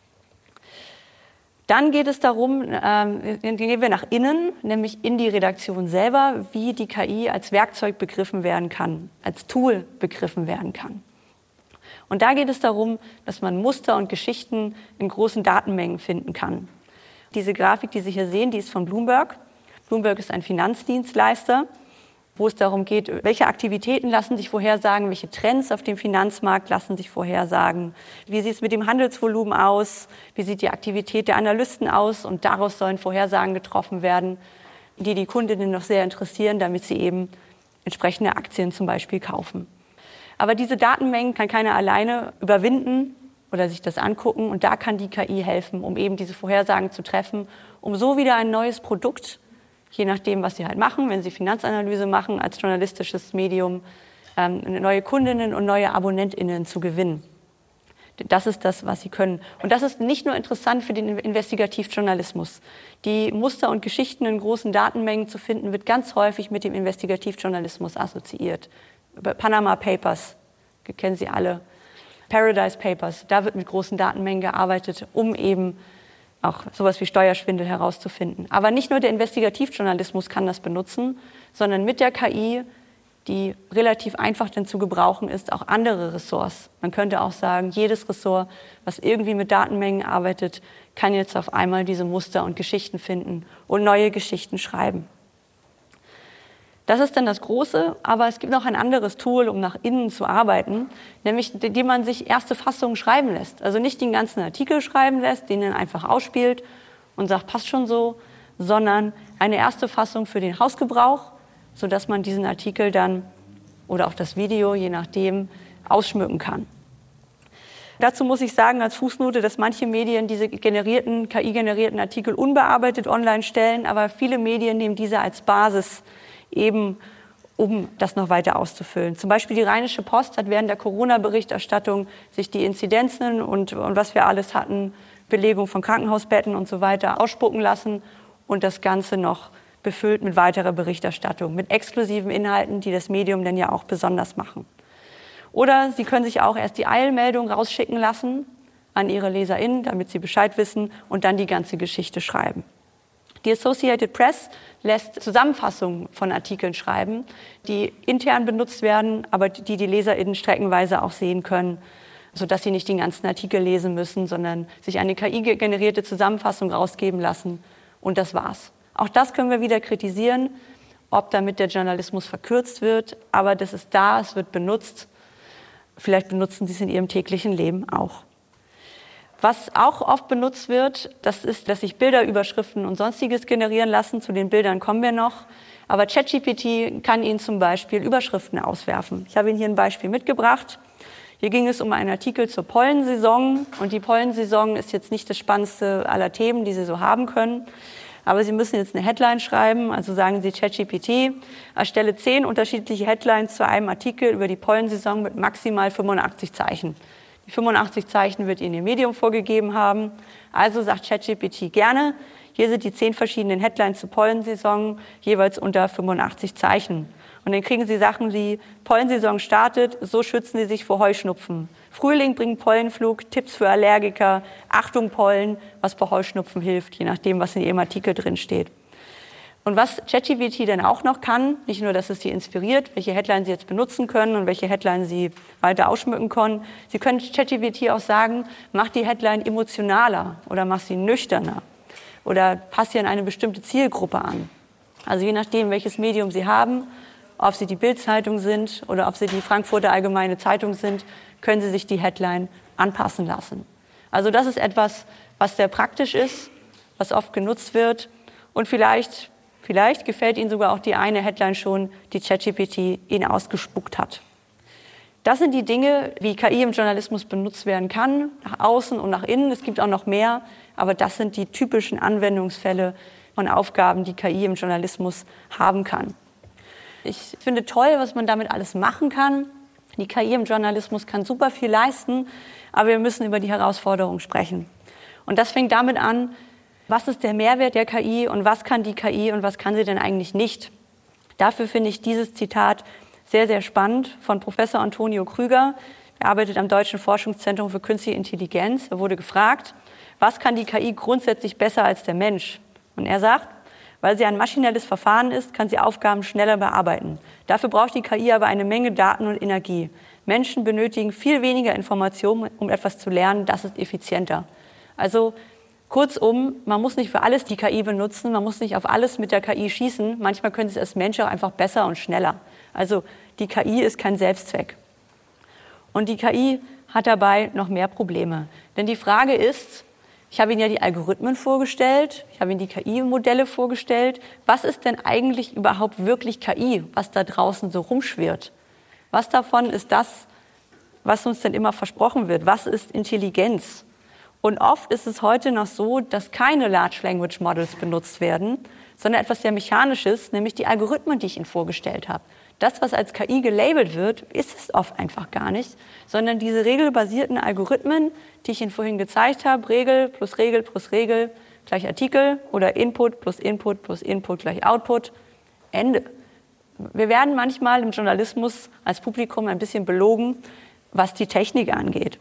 Dann geht es darum, gehen wir nach innen, nämlich in die Redaktion selber, wie die KI als Werkzeug begriffen werden kann, als Tool begriffen werden kann. Und da geht es darum, dass man Muster und Geschichten in großen Datenmengen finden kann. Diese Grafik, die Sie hier sehen, die ist von Bloomberg. Bloomberg ist ein Finanzdienstleister, wo es darum geht, welche Aktivitäten lassen sich vorhersagen, welche Trends auf dem Finanzmarkt lassen sich vorhersagen, wie sieht es mit dem Handelsvolumen aus, wie sieht die Aktivität der Analysten aus, und daraus sollen Vorhersagen getroffen werden, die Kundinnen noch sehr interessieren, damit sie eben entsprechende Aktien zum Beispiel kaufen. Aber diese Datenmengen kann keiner alleine überwinden oder sich das angucken, und da kann die KI helfen, um eben diese Vorhersagen zu treffen, um so wieder ein neues Produkt, je nachdem, was Sie halt machen, wenn Sie Finanzanalyse machen als journalistisches Medium, neue Kundinnen und neue AbonnentInnen zu gewinnen. Das ist das, was Sie können. Und das ist nicht nur interessant für den Investigativjournalismus. Die Muster und Geschichten in großen Datenmengen zu finden, wird ganz häufig mit dem Investigativjournalismus assoziiert. Panama Papers, kennen Sie alle. Paradise Papers, da wird mit großen Datenmengen gearbeitet, um eben auch sowas wie Steuerschwindel herauszufinden. Aber nicht nur der Investigativjournalismus kann das benutzen, sondern mit der KI, die relativ einfach denn zu gebrauchen ist, auch andere Ressorts. Man könnte auch sagen, jedes Ressort, was irgendwie mit Datenmengen arbeitet, kann jetzt auf einmal diese Muster und Geschichten finden und neue Geschichten schreiben. Das ist dann das Große, aber es gibt noch ein anderes Tool, um nach innen zu arbeiten, nämlich indem man sich erste Fassungen schreiben lässt. Also nicht den ganzen Artikel schreiben lässt, den dann einfach ausspielt und sagt, passt schon so, sondern eine erste Fassung für den Hausgebrauch, sodass man diesen Artikel dann oder auch das Video, je nachdem, ausschmücken kann. Dazu muss ich sagen als Fußnote, dass manche Medien diese KI-generierten Artikel unbearbeitet online stellen, aber viele Medien nehmen diese als Basis, eben um das noch weiter auszufüllen. Zum Beispiel die Rheinische Post hat während der Corona-Berichterstattung sich die Inzidenzen und was wir alles hatten, Belegung von Krankenhausbetten und so weiter, ausspucken lassen und das Ganze noch befüllt mit weiterer Berichterstattung, mit exklusiven Inhalten, die das Medium dann ja auch besonders machen. Oder Sie können sich auch erst die Eilmeldung rausschicken lassen an Ihre LeserInnen, damit sie Bescheid wissen und dann die ganze Geschichte schreiben. Die Associated Press lässt Zusammenfassungen von Artikeln schreiben, die intern benutzt werden, aber die LeserInnen streckenweise auch sehen können, sodass sie nicht den ganzen Artikel lesen müssen, sondern sich eine KI-generierte Zusammenfassung rausgeben lassen und das war's. Auch das können wir wieder kritisieren, ob damit der Journalismus verkürzt wird, aber das ist da, es wird benutzt. Vielleicht benutzen Sie es in Ihrem täglichen Leben auch. Was auch oft benutzt wird, das ist, dass sich Bilderüberschriften und Sonstiges generieren lassen. Zu den Bildern kommen wir noch. Aber ChatGPT kann Ihnen zum Beispiel Überschriften auswerfen. Ich habe Ihnen hier ein Beispiel mitgebracht. Hier ging es um einen Artikel zur Pollensaison. Und die Pollensaison ist jetzt nicht das spannendste aller Themen, die Sie so haben können. Aber Sie müssen jetzt eine Headline schreiben. Also sagen Sie ChatGPT, erstelle 10 unterschiedliche Headlines zu einem Artikel über die Pollensaison mit maximal 85 Zeichen. Die 85 Zeichen wird Ihnen Ihr Medium vorgegeben haben. Also sagt ChatGPT gerne, hier sind die 10 verschiedenen Headlines zur Pollensaison, jeweils unter 85 Zeichen. Und dann kriegen Sie Sachen wie, Pollensaison startet, so schützen Sie sich vor Heuschnupfen. Frühling bringt Pollenflug, Tipps für Allergiker, Achtung Pollen, was bei Heuschnupfen hilft, je nachdem, was in Ihrem Artikel drin steht. Und was ChatGPT dann auch noch kann, nicht nur, dass es Sie inspiriert, welche Headlines Sie jetzt benutzen können und welche Headlines Sie weiter ausschmücken können. Sie können ChatGPT auch sagen, mach die Headline emotionaler oder mach sie nüchterner oder pass sie an eine bestimmte Zielgruppe an. Also je nachdem, welches Medium Sie haben, ob Sie die Bild-Zeitung sind oder ob Sie die Frankfurter Allgemeine Zeitung sind, können Sie sich die Headline anpassen lassen. Also das ist etwas, was sehr praktisch ist, was oft genutzt wird und vielleicht gefällt Ihnen sogar auch die eine Headline schon, die ChatGPT Ihnen ausgespuckt hat. Das sind die Dinge, wie KI im Journalismus benutzt werden kann, nach außen und nach innen. Es gibt auch noch mehr, aber das sind die typischen Anwendungsfälle von Aufgaben, die KI im Journalismus haben kann. Ich finde toll, was man damit alles machen kann. Die KI im Journalismus kann super viel leisten, aber wir müssen über die Herausforderungen sprechen. Und das fängt damit an, was ist der Mehrwert der KI und was kann die KI und was kann sie denn eigentlich nicht? Dafür finde ich dieses Zitat sehr, sehr spannend von Professor Antonio Krüger. Er arbeitet am Deutschen Forschungszentrum für Künstliche Intelligenz. Er wurde gefragt, was kann die KI grundsätzlich besser als der Mensch? Und er sagt, Weil sie ein maschinelles Verfahren ist, kann sie Aufgaben schneller bearbeiten. Dafür braucht die KI aber eine Menge Daten und Energie. Menschen benötigen viel weniger Informationen, um etwas zu lernen. Das ist effizienter. Also kurzum, man muss nicht für alles die KI benutzen, man muss nicht auf alles mit der KI schießen. Manchmal können Sie es als Mensch auch einfach besser und schneller. Also die KI ist kein Selbstzweck. Und die KI hat dabei noch mehr Probleme. Denn die Frage ist, ich habe Ihnen ja die Algorithmen vorgestellt, ich habe Ihnen die KI-Modelle vorgestellt. Was ist denn eigentlich überhaupt wirklich KI, was da draußen so rumschwirrt? Was davon ist das, was uns denn immer versprochen wird? Was ist Intelligenz? Und oft ist es heute noch so, dass keine Large Language Models benutzt werden, sondern etwas sehr Mechanisches, nämlich die Algorithmen, die ich Ihnen vorgestellt habe. Das, was als KI gelabelt wird, ist es oft einfach gar nicht, sondern diese regelbasierten Algorithmen, die ich Ihnen vorhin gezeigt habe, Regel plus Regel plus Regel gleich Artikel oder Input plus Input plus Input gleich Output, Ende. Wir werden manchmal im Journalismus als Publikum ein bisschen belogen, was die Technik angeht.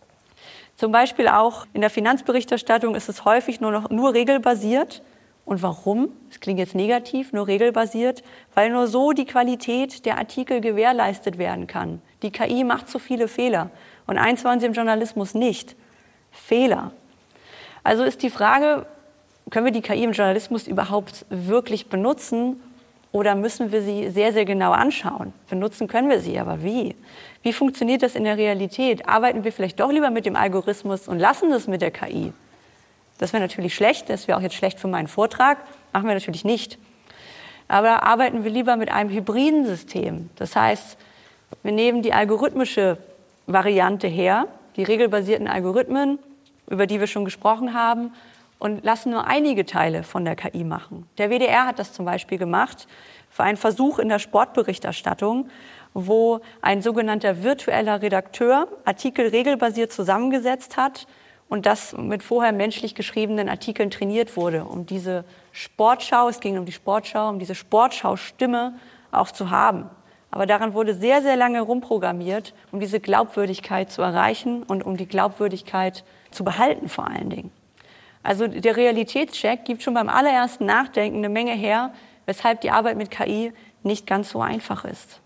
Zum Beispiel auch in der Finanzberichterstattung ist es häufig nur regelbasiert. Und warum? Das klingt jetzt negativ, nur regelbasiert, weil nur so die Qualität der Artikel gewährleistet werden kann. Die KI macht zu viele Fehler. Und eins wollen Sie im Journalismus nicht: Fehler. Also ist die Frage, können wir die KI im Journalismus überhaupt wirklich benutzen oder müssen wir sie sehr, sehr genau anschauen? Benutzen können wir sie, aber wie? Wie funktioniert das in der Realität? Arbeiten wir vielleicht doch lieber mit dem Algorithmus und lassen es mit der KI? Das wäre natürlich schlecht, das wäre auch jetzt schlecht für meinen Vortrag, machen wir natürlich nicht. Aber arbeiten wir lieber mit einem hybriden System. Das heißt, wir nehmen die algorithmische Variante her, die regelbasierten Algorithmen, über die wir schon gesprochen haben, und lassen nur einige Teile von der KI machen. Der WDR hat das zum Beispiel gemacht für einen Versuch in der Sportberichterstattung, wo ein sogenannter virtueller Redakteur Artikel regelbasiert zusammengesetzt hat und das mit vorher menschlich geschriebenen Artikeln trainiert wurde, um diese Sportschau, es ging um die Sportschau, um diese Sportschau-Stimme auch zu haben. Aber daran wurde sehr, sehr lange rumprogrammiert, um diese Glaubwürdigkeit zu erreichen und um die Glaubwürdigkeit zu behalten vor allen Dingen. Also der Realitätscheck gibt schon beim allerersten Nachdenken eine Menge her, weshalb die Arbeit mit KI nicht ganz so einfach ist.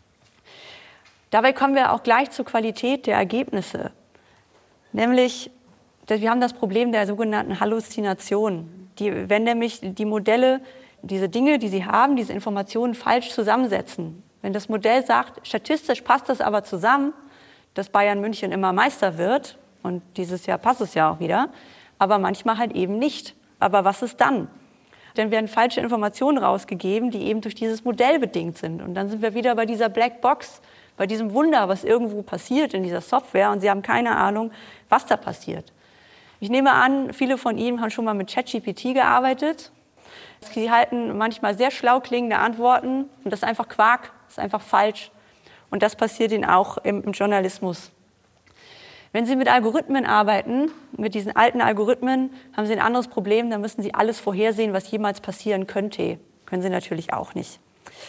Dabei kommen wir auch gleich zur Qualität der Ergebnisse. Nämlich, wir haben das Problem der sogenannten Halluzination. Wenn nämlich die Modelle diese Dinge, die sie haben, diese Informationen falsch zusammensetzen. Wenn das Modell sagt, statistisch passt das aber zusammen, dass Bayern München immer Meister wird, und dieses Jahr passt es ja auch wieder, aber manchmal halt eben nicht. Aber was ist dann? Dann werden falsche Informationen rausgegeben, die eben durch dieses Modell bedingt sind. Und dann sind wir wieder bei dieser Blackbox, bei diesem Wunder, was irgendwo passiert in dieser Software, und Sie haben keine Ahnung, was da passiert. Ich nehme an, viele von Ihnen haben schon mal mit ChatGPT gearbeitet. Sie halten manchmal sehr schlau klingende Antworten und das ist einfach Quark, das ist einfach falsch. Und das passiert Ihnen auch im Journalismus. Wenn Sie mit Algorithmen arbeiten, mit diesen alten Algorithmen, haben Sie ein anderes Problem, da müssen Sie alles vorhersehen, was jemals passieren könnte. Können Sie natürlich auch nicht.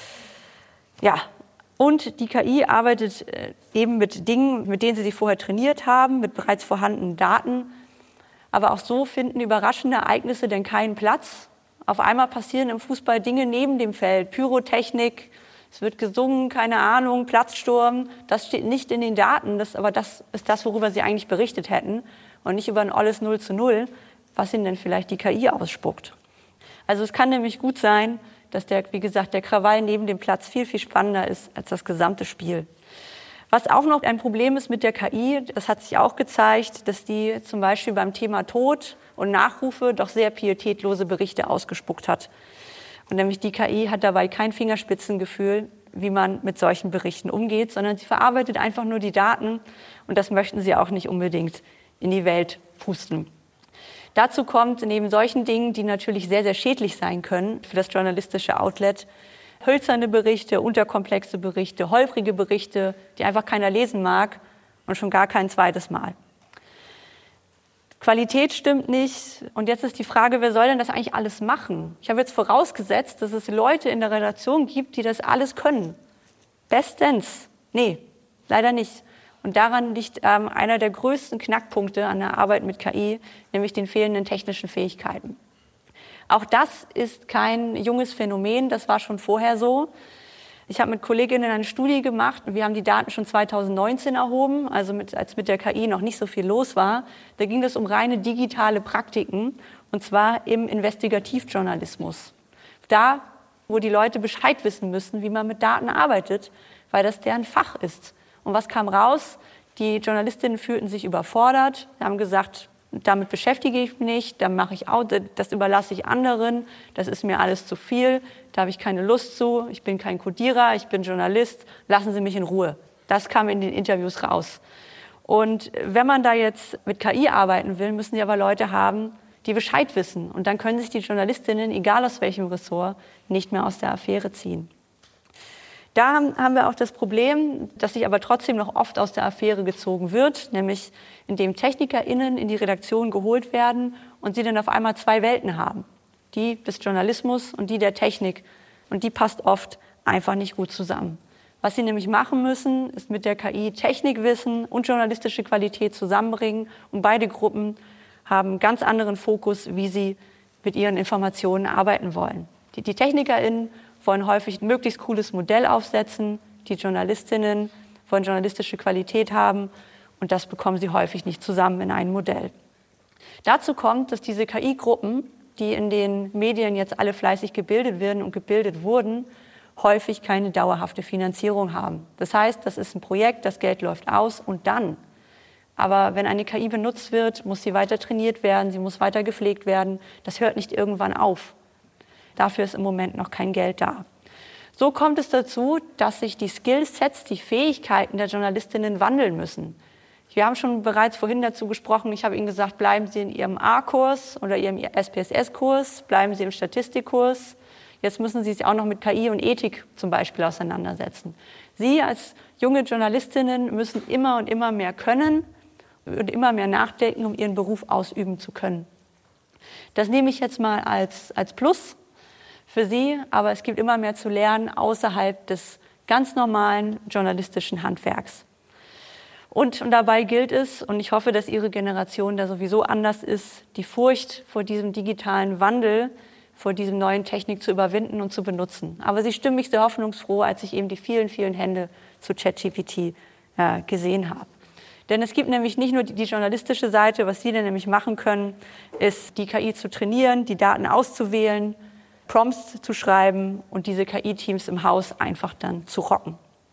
Ja, und die KI arbeitet eben mit Dingen, mit denen Sie sich vorher trainiert haben, mit bereits vorhandenen Daten. Aber auch so finden überraschende Ereignisse denn keinen Platz. Auf einmal passieren im Fußball Dinge neben dem Feld, Pyrotechnik, es wird gesungen, keine Ahnung, Platzsturm. Das steht nicht in den Daten, aber das ist das, worüber Sie eigentlich berichtet hätten und nicht über ein alles 0:0, was Ihnen denn vielleicht die KI ausspuckt. Also es kann nämlich gut sein, dass wie gesagt, der Krawall neben dem Platz viel, viel spannender ist als das gesamte Spiel. Was auch noch ein Problem ist mit der KI, das hat sich auch gezeigt, dass die zum Beispiel beim Thema Tod und Nachrufe doch sehr pietätlose Berichte ausgespuckt hat. Und nämlich die KI hat dabei kein Fingerspitzengefühl, wie man mit solchen Berichten umgeht, sondern sie verarbeitet einfach nur die Daten und das möchten sie auch nicht unbedingt in die Welt pusten. Dazu kommt neben solchen Dingen, die natürlich sehr, sehr schädlich sein können für das journalistische Outlet, hölzerne Berichte, unterkomplexe Berichte, holprige Berichte, die einfach keiner lesen mag und schon gar kein zweites Mal. Qualität stimmt nicht. Und jetzt ist die Frage, wer soll denn das eigentlich alles machen? Ich habe jetzt vorausgesetzt, dass es Leute in der Redaktion gibt, die das alles können. Bestens. Nee, leider nicht. Und daran liegt einer der größten Knackpunkte an der Arbeit mit KI, nämlich den fehlenden technischen Fähigkeiten. Auch das ist kein junges Phänomen, das war schon vorher so. Ich habe mit Kolleginnen eine Studie gemacht und wir haben die Daten schon 2019 erhoben, also als mit der KI noch nicht so viel los war. Da ging es um reine digitale Praktiken, und zwar im Investigativjournalismus. Da, wo die Leute Bescheid wissen müssen, wie man mit Daten arbeitet, weil das deren Fach ist. Und was kam raus? Die Journalistinnen fühlten sich überfordert, haben gesagt, damit beschäftige ich mich nicht, das überlasse ich anderen, das ist mir alles zu viel, da habe ich keine Lust zu, ich bin kein Codierer, ich bin Journalist, lassen Sie mich in Ruhe. Das kam in den Interviews raus. Und wenn man da jetzt mit KI arbeiten will, müssen Sie aber Leute haben, die Bescheid wissen. Und dann können sich die Journalistinnen, egal aus welchem Ressort, nicht mehr aus der Affäre ziehen. Da haben wir auch das Problem, dass sich aber trotzdem noch oft aus der Affäre gezogen wird, nämlich indem TechnikerInnen in die Redaktion geholt werden und sie dann auf einmal zwei Welten haben. Die des Journalismus und die der Technik. Und die passt oft einfach nicht gut zusammen. Was sie nämlich machen müssen, ist mit der KI Technikwissen und journalistische Qualität zusammenbringen. Und beide Gruppen haben einen ganz anderen Fokus, wie sie mit ihren Informationen arbeiten wollen. Die TechnikerInnen wollen häufig ein möglichst cooles Modell aufsetzen. Die JournalistInnen wollen journalistische Qualität haben. Und das bekommen sie häufig nicht zusammen in ein Modell. Dazu kommt, dass diese KI-Gruppen, die in den Medien jetzt alle fleißig gebildet werden und gebildet wurden, häufig keine dauerhafte Finanzierung haben. Das heißt, das ist ein Projekt, das Geld läuft aus und dann. Aber wenn eine KI benutzt wird, muss sie weiter trainiert werden, sie muss weiter gepflegt werden. Das hört nicht irgendwann auf. Dafür ist im Moment noch kein Geld da. So kommt es dazu, dass sich die Skillsets, die Fähigkeiten der Journalistinnen wandeln müssen. Wir haben schon bereits vorhin dazu gesprochen, ich habe Ihnen gesagt, bleiben Sie in Ihrem A-Kurs oder Ihrem SPSS-Kurs, bleiben Sie im Statistikkurs. Jetzt müssen Sie sich auch noch mit KI und Ethik zum Beispiel auseinandersetzen. Sie als junge Journalistinnen müssen immer und immer mehr können und immer mehr nachdenken, um Ihren Beruf ausüben zu können. Das nehme ich jetzt mal als Plus für Sie, aber es gibt immer mehr zu lernen außerhalb des ganz normalen journalistischen Handwerks. Und dabei gilt es, und ich hoffe, dass Ihre Generation da sowieso anders ist, die Furcht vor diesem digitalen Wandel, vor diesem neuen Technik zu überwinden und zu benutzen. Aber Sie stimmen mich sehr hoffnungsfroh, als ich eben die vielen, vielen Hände zu ChatGPT gesehen habe. Denn es gibt nämlich nicht nur die journalistische Seite, was Sie denn nämlich machen können, ist die KI zu trainieren, die Daten auszuwählen, Prompts zu schreiben und diese KI-Teams im Haus einfach dann zu rocken.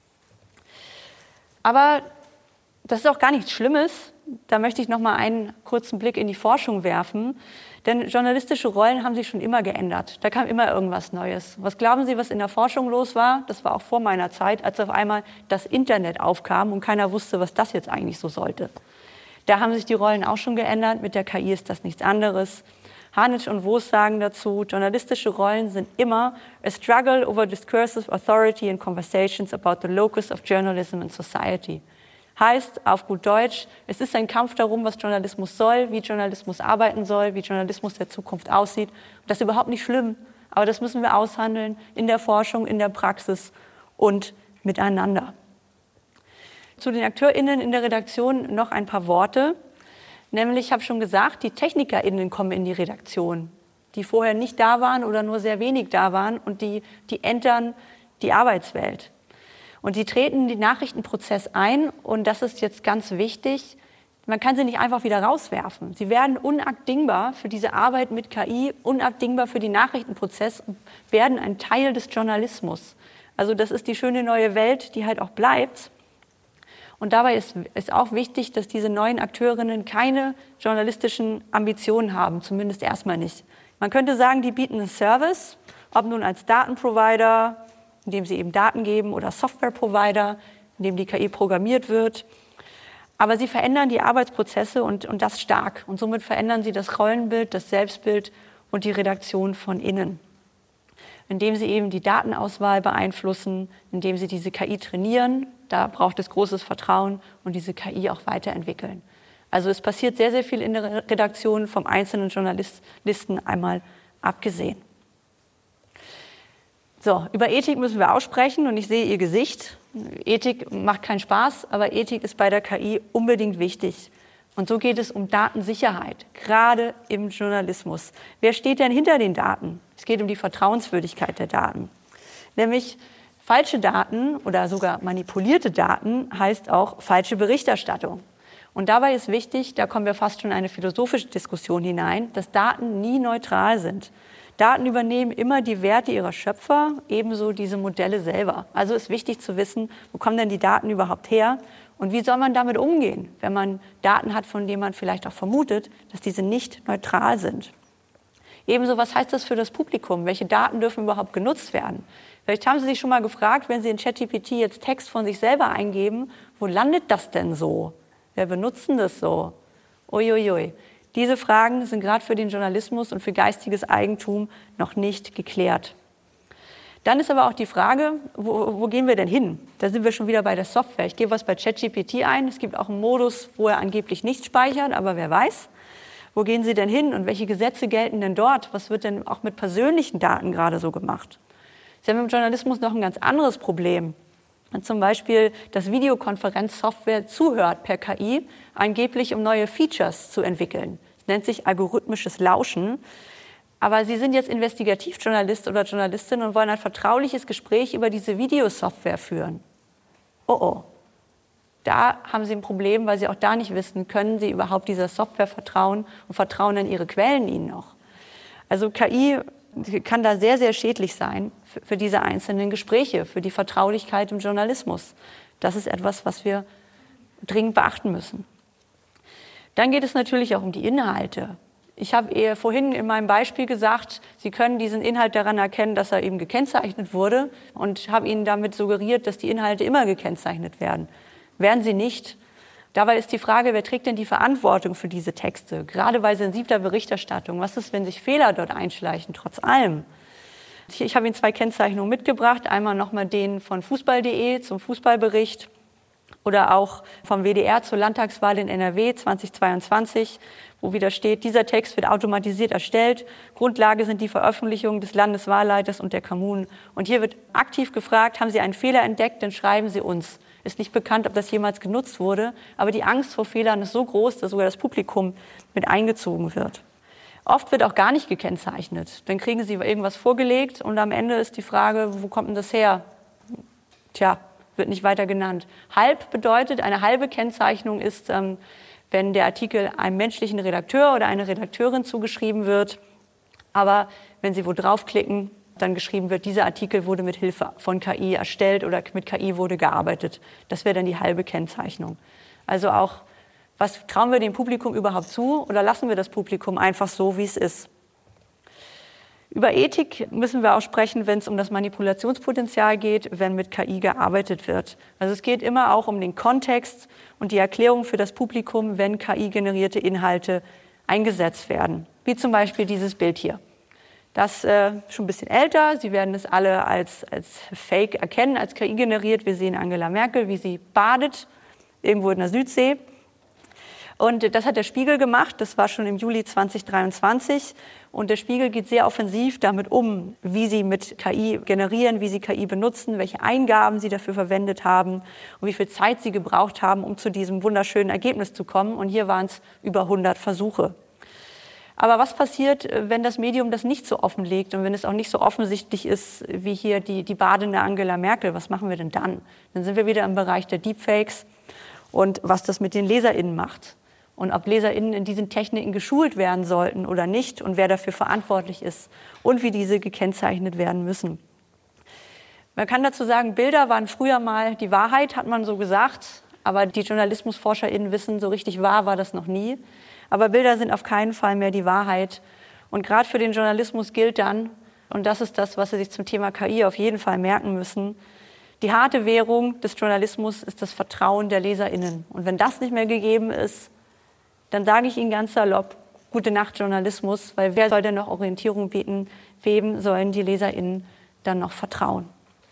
Aber das ist auch gar nichts Schlimmes. Da möchte ich noch mal einen kurzen Blick in die Forschung werfen. Denn journalistische Rollen haben sich schon immer geändert. Da kam immer irgendwas Neues. Was glauben Sie, was in der Forschung los war? Das war auch vor meiner Zeit, als auf einmal das Internet aufkam und keiner wusste, was das jetzt eigentlich so sollte. Da haben sich die Rollen auch schon geändert. Mit der KI ist das nichts anderes. Harnisch und Woos sagen dazu, journalistische Rollen sind immer a struggle over discursive authority in conversations about the locus of journalism and society. Heißt, auf gut Deutsch, es ist ein Kampf darum, was Journalismus soll, wie Journalismus arbeiten soll, wie Journalismus der Zukunft aussieht. Das ist überhaupt nicht schlimm, aber das müssen wir aushandeln in der Forschung, in der Praxis und miteinander. Zu den AkteurInnen in der Redaktion noch ein paar Worte. Nämlich, ich habe schon gesagt, die TechnikerInnen kommen in die Redaktion, die vorher nicht da waren oder nur sehr wenig da waren und die entern die Arbeitswelt. Und die treten in den Nachrichtenprozess ein und das ist jetzt ganz wichtig. Man kann sie nicht einfach wieder rauswerfen. Sie werden unabdingbar für diese Arbeit mit KI, unabdingbar für den Nachrichtenprozess und werden ein Teil des Journalismus. Also das ist die schöne neue Welt, die halt auch bleibt. Und dabei ist auch wichtig, dass diese neuen Akteurinnen keine journalistischen Ambitionen haben, zumindest erstmal nicht. Man könnte sagen, die bieten einen Service, ob nun als Datenprovider, indem sie eben Daten geben, oder Softwareprovider, indem die KI programmiert wird. Aber sie verändern die Arbeitsprozesse und das stark. Und somit verändern sie das Rollenbild, das Selbstbild und die Redaktion von innen. Indem sie eben die Datenauswahl beeinflussen, indem sie diese KI trainieren, da braucht es großes Vertrauen und diese KI auch weiterentwickeln. Also es passiert sehr, sehr viel in der Redaktion, vom einzelnen Journalisten einmal abgesehen. So, über Ethik müssen wir auch sprechen und ich sehe Ihr Gesicht. Ethik macht keinen Spaß, aber Ethik ist bei der KI unbedingt wichtig. Und so geht es um Datensicherheit, gerade im Journalismus. Wer steht denn hinter den Daten? Es geht um die Vertrauenswürdigkeit der Daten. Nämlich falsche Daten oder sogar manipulierte Daten heißt auch falsche Berichterstattung. Und dabei ist wichtig, da kommen wir fast schon in eine philosophische Diskussion hinein, dass Daten nie neutral sind. Daten übernehmen immer die Werte ihrer Schöpfer, ebenso diese Modelle selber. Also ist wichtig zu wissen, wo kommen denn die Daten überhaupt her und wie soll man damit umgehen, wenn man Daten hat, von denen man vielleicht auch vermutet, dass diese nicht neutral sind. Ebenso, was heißt das für das Publikum? Welche Daten dürfen überhaupt genutzt werden? Vielleicht haben Sie sich schon mal gefragt, wenn Sie in ChatGPT jetzt Text von sich selber eingeben, wo landet das denn so? Wer benutzt denn das so? Uiuiui. Diese Fragen sind gerade für den Journalismus und für geistiges Eigentum noch nicht geklärt. Dann ist aber auch die Frage, wo gehen wir denn hin? Da sind wir schon wieder bei der Software. Ich gebe was bei ChatGPT ein. Es gibt auch einen Modus, wo er angeblich nicht speichert, aber wer weiß. Wo gehen Sie denn hin und welche Gesetze gelten denn dort? Was wird denn auch mit persönlichen Daten gerade so gemacht? Sie haben im Journalismus noch ein ganz anderes Problem. Zum Beispiel, dass Videokonferenzsoftware zuhört per KI, angeblich um neue Features zu entwickeln. Es nennt sich algorithmisches Lauschen. Aber Sie sind jetzt Investigativjournalist oder Journalistin und wollen ein vertrauliches Gespräch über diese Videosoftware führen. Oh. Da haben Sie ein Problem, weil Sie auch da nicht wissen, können Sie überhaupt dieser Software vertrauen und vertrauen dann Ihre Quellen Ihnen noch. Also KI kann da sehr, sehr schädlich sein für diese einzelnen Gespräche, für die Vertraulichkeit im Journalismus. Das ist etwas, was wir dringend beachten müssen. Dann geht es natürlich auch um die Inhalte. Ich habe vorhin in meinem Beispiel gesagt, Sie können diesen Inhalt daran erkennen, dass er eben gekennzeichnet wurde und habe Ihnen damit suggeriert, dass die Inhalte immer gekennzeichnet werden. Werden sie nicht. Dabei ist die Frage, wer trägt denn die Verantwortung für diese Texte? Gerade bei sensibler Berichterstattung. Was ist, wenn sich Fehler dort einschleichen, trotz allem? Ich habe Ihnen 2 Kennzeichnungen mitgebracht. Einmal nochmal den von Fußball.de zum Fußballbericht oder auch vom WDR zur Landtagswahl in NRW 2022, wo wieder steht, dieser Text wird automatisiert erstellt. Grundlage sind die Veröffentlichungen des Landeswahlleiters und der Kommunen. Und hier wird aktiv gefragt, haben Sie einen Fehler entdeckt, dann schreiben Sie uns. Ist nicht bekannt, ob das jemals genutzt wurde, aber die Angst vor Fehlern ist so groß, dass sogar das Publikum mit eingezogen wird. Oft wird auch gar nicht gekennzeichnet. Dann kriegen Sie irgendwas vorgelegt und am Ende ist die Frage, wo kommt denn das her? Tja, wird nicht weiter genannt. Halb bedeutet, eine halbe Kennzeichnung ist, wenn der Artikel einem menschlichen Redakteur oder einer Redakteurin zugeschrieben wird, aber wenn Sie wo draufklicken, dann geschrieben wird, dieser Artikel wurde mit Hilfe von KI erstellt oder mit KI wurde gearbeitet. Das wäre dann die halbe Kennzeichnung. Also auch, was trauen wir dem Publikum überhaupt zu oder lassen wir das Publikum einfach so, wie es ist? Über Ethik müssen wir auch sprechen, wenn es um das Manipulationspotenzial geht, wenn mit KI gearbeitet wird. Also es geht immer auch um den Kontext und die Erklärung für das Publikum, wenn KI-generierte Inhalte eingesetzt werden. Wie zum Beispiel dieses Bild hier. Das ist schon ein bisschen älter. Sie werden es alle als Fake erkennen, als KI generiert. Wir sehen Angela Merkel, wie sie badet, irgendwo in der Südsee. Und das hat der Spiegel gemacht. Das war schon im Juli 2023. Und der Spiegel geht sehr offensiv damit um, wie sie mit KI generieren, wie sie KI benutzen, welche Eingaben sie dafür verwendet haben und wie viel Zeit sie gebraucht haben, um zu diesem wunderschönen Ergebnis zu kommen. Und hier waren es über 100 Versuche. Aber was passiert, wenn das Medium das nicht so offenlegt und wenn es auch nicht so offensichtlich ist, wie hier die badende Angela Merkel? Was machen wir denn dann? Dann sind wir wieder im Bereich der Deepfakes und was das mit den LeserInnen macht. Und ob LeserInnen in diesen Techniken geschult werden sollten oder nicht und wer dafür verantwortlich ist und wie diese gekennzeichnet werden müssen. Man kann dazu sagen, Bilder waren früher mal die Wahrheit, hat man so gesagt. Aber die JournalismusforscherInnen wissen, so richtig wahr war das noch nie. Aber Bilder sind auf keinen Fall mehr die Wahrheit. Und gerade für den Journalismus gilt dann, und das ist das, was Sie sich zum Thema KI auf jeden Fall merken müssen, die harte Währung des Journalismus ist das Vertrauen der LeserInnen. Und wenn das nicht mehr gegeben ist, dann sage ich Ihnen ganz salopp, gute Nacht Journalismus, weil wer soll denn noch Orientierung bieten? Wem sollen die LeserInnen dann noch vertrauen?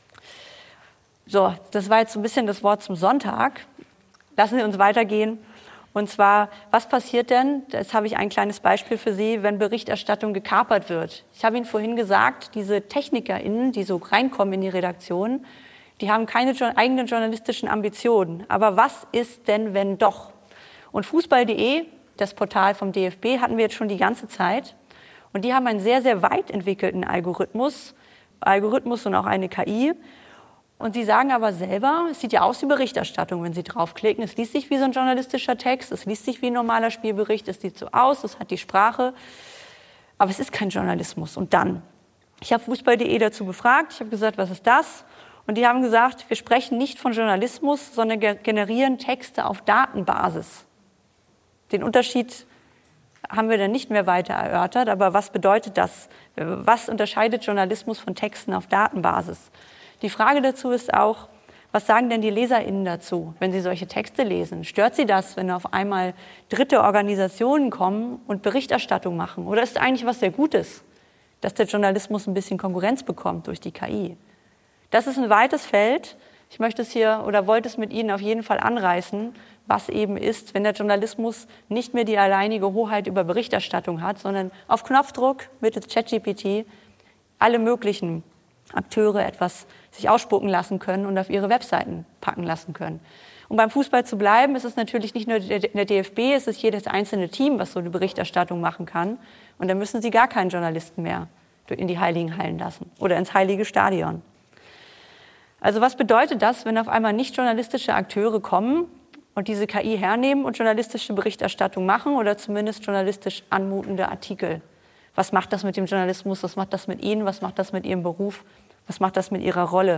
So, das war jetzt so ein bisschen das Wort zum Sonntag. Lassen Sie uns weitergehen. Und zwar, was passiert denn, jetzt habe ich ein kleines Beispiel für Sie, wenn Berichterstattung gekapert wird. Ich habe Ihnen vorhin gesagt, diese TechnikerInnen, die so reinkommen in die Redaktion, die haben keine eigenen journalistischen Ambitionen. Aber was ist denn, wenn doch? Und Fußball.de, das Portal vom DFB, hatten wir jetzt schon die ganze Zeit. Und die haben einen sehr, sehr weit entwickelten Algorithmus und auch eine KI. Und sie sagen aber selber, es sieht ja aus wie Berichterstattung, wenn Sie draufklicken. Es liest sich wie so ein journalistischer Text, es liest sich wie ein normaler Spielbericht, es sieht so aus, es hat die Sprache. Aber es ist kein Journalismus. Und dann? Ich habe Fußball.de dazu befragt, ich habe gesagt, was ist das? Und die haben gesagt, wir sprechen nicht von Journalismus, sondern generieren Texte auf Datenbasis. Den Unterschied haben wir dann nicht mehr weiter erörtert, aber was bedeutet das? Was unterscheidet Journalismus von Texten auf Datenbasis? Die Frage dazu ist auch, was sagen denn die LeserInnen dazu, wenn sie solche Texte lesen? Stört sie das, wenn auf einmal dritte Organisationen kommen und Berichterstattung machen? Oder ist eigentlich was sehr Gutes, dass der Journalismus ein bisschen Konkurrenz bekommt durch die KI? Das ist ein weites Feld. Ich möchte es hier oder wollte es mit Ihnen auf jeden Fall anreißen, was eben ist, wenn der Journalismus nicht mehr die alleinige Hoheit über Berichterstattung hat, sondern auf Knopfdruck mittels ChatGPT alle möglichen Akteure etwas sich ausspucken lassen können und auf ihre Webseiten packen lassen können. Um beim Fußball zu bleiben, ist es natürlich nicht nur der DFB, es ist jedes einzelne Team, was so eine Berichterstattung machen kann. Und dann müssen sie gar keinen Journalisten mehr in die heiligen Hallen lassen oder ins heilige Stadion. Also was bedeutet das, wenn auf einmal nicht journalistische Akteure kommen und diese KI hernehmen und journalistische Berichterstattung machen oder zumindest journalistisch anmutende Artikel? Was macht das mit dem Journalismus? Was macht das mit Ihnen? Was macht das mit Ihrem Beruf? Was macht das mit Ihrer Rolle?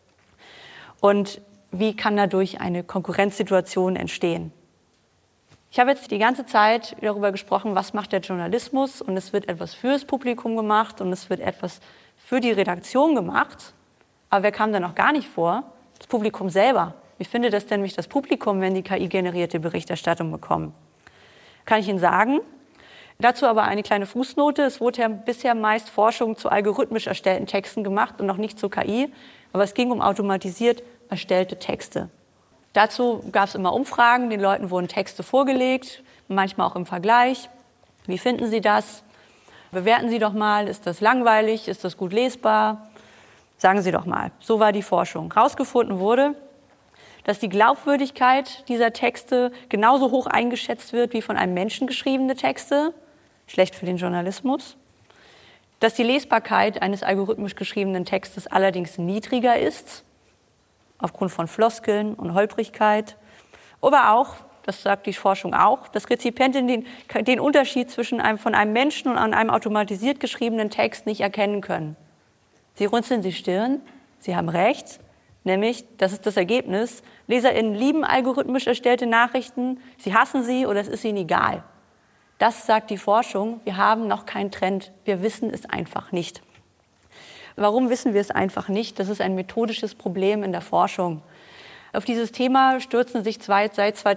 Und wie kann dadurch eine Konkurrenzsituation entstehen? Ich habe jetzt die ganze Zeit darüber gesprochen, was macht der Journalismus? Und es wird etwas für das Publikum gemacht und es wird etwas für die Redaktion gemacht. Aber wer kam da noch gar nicht vor? Das Publikum selber. Wie findet das denn das Publikum, wenn die KI-generierte Berichterstattung bekommen? Kann ich Ihnen sagen. Dazu aber eine kleine Fußnote. Es wurde ja bisher meist Forschung zu algorithmisch erstellten Texten gemacht und noch nicht zu KI. Aber es ging um automatisiert erstellte Texte. Dazu gab es immer Umfragen. Den Leuten wurden Texte vorgelegt, manchmal auch im Vergleich. Wie finden Sie das? Bewerten Sie doch mal. Ist das langweilig? Ist das gut lesbar? Sagen Sie doch mal. So war die Forschung. Herausgefunden wurde, dass die Glaubwürdigkeit dieser Texte genauso hoch eingeschätzt wird wie von einem Menschen geschriebene Texte. Schlecht für den Journalismus. Dass die Lesbarkeit eines algorithmisch geschriebenen Textes allerdings niedriger ist, aufgrund von Floskeln und Holprigkeit. Aber auch, das sagt die Forschung auch, dass Rezipienten den Unterschied zwischen von einem Menschen und einem automatisiert geschriebenen Text nicht erkennen können. Sie runzeln die Stirn, Sie haben recht, nämlich, das ist das Ergebnis. LeserInnen lieben algorithmisch erstellte Nachrichten, sie hassen sie oder es ist ihnen egal. Das sagt die Forschung, wir haben noch keinen Trend, wir wissen es einfach nicht. Warum wissen wir es einfach nicht? Das ist ein methodisches Problem in der Forschung. Auf dieses Thema stürzen sich seit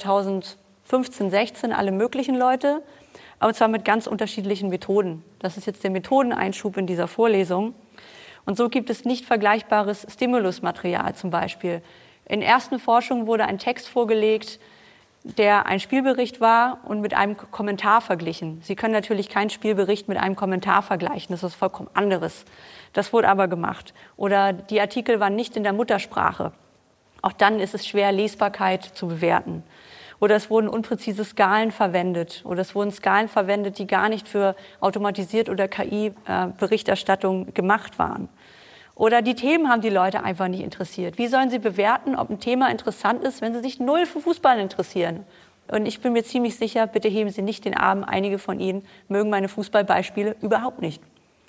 2015, 16 alle möglichen Leute, aber zwar mit ganz unterschiedlichen Methoden. Das ist jetzt der Methodeneinschub in dieser Vorlesung. Und so gibt es nicht vergleichbares Stimulusmaterial zum Beispiel. In ersten Forschungen wurde ein Text vorgelegt, der ein Spielbericht war und mit einem Kommentar verglichen. Sie können natürlich keinen Spielbericht mit einem Kommentar vergleichen, das ist vollkommen anderes. Das wurde aber gemacht. Oder die Artikel waren nicht in der Muttersprache. Auch dann ist es schwer, Lesbarkeit zu bewerten. Oder es wurden unpräzise Skalen verwendet. Oder es wurden Skalen verwendet, die gar nicht für automatisiert oder KI-Berichterstattung gemacht waren. Oder die Themen haben die Leute einfach nicht interessiert. Wie sollen sie bewerten, ob ein Thema interessant ist, wenn sie sich null für Fußball interessieren? Und ich bin mir ziemlich sicher, bitte heben Sie nicht den Arm. Einige von Ihnen mögen meine Fußballbeispiele überhaupt nicht.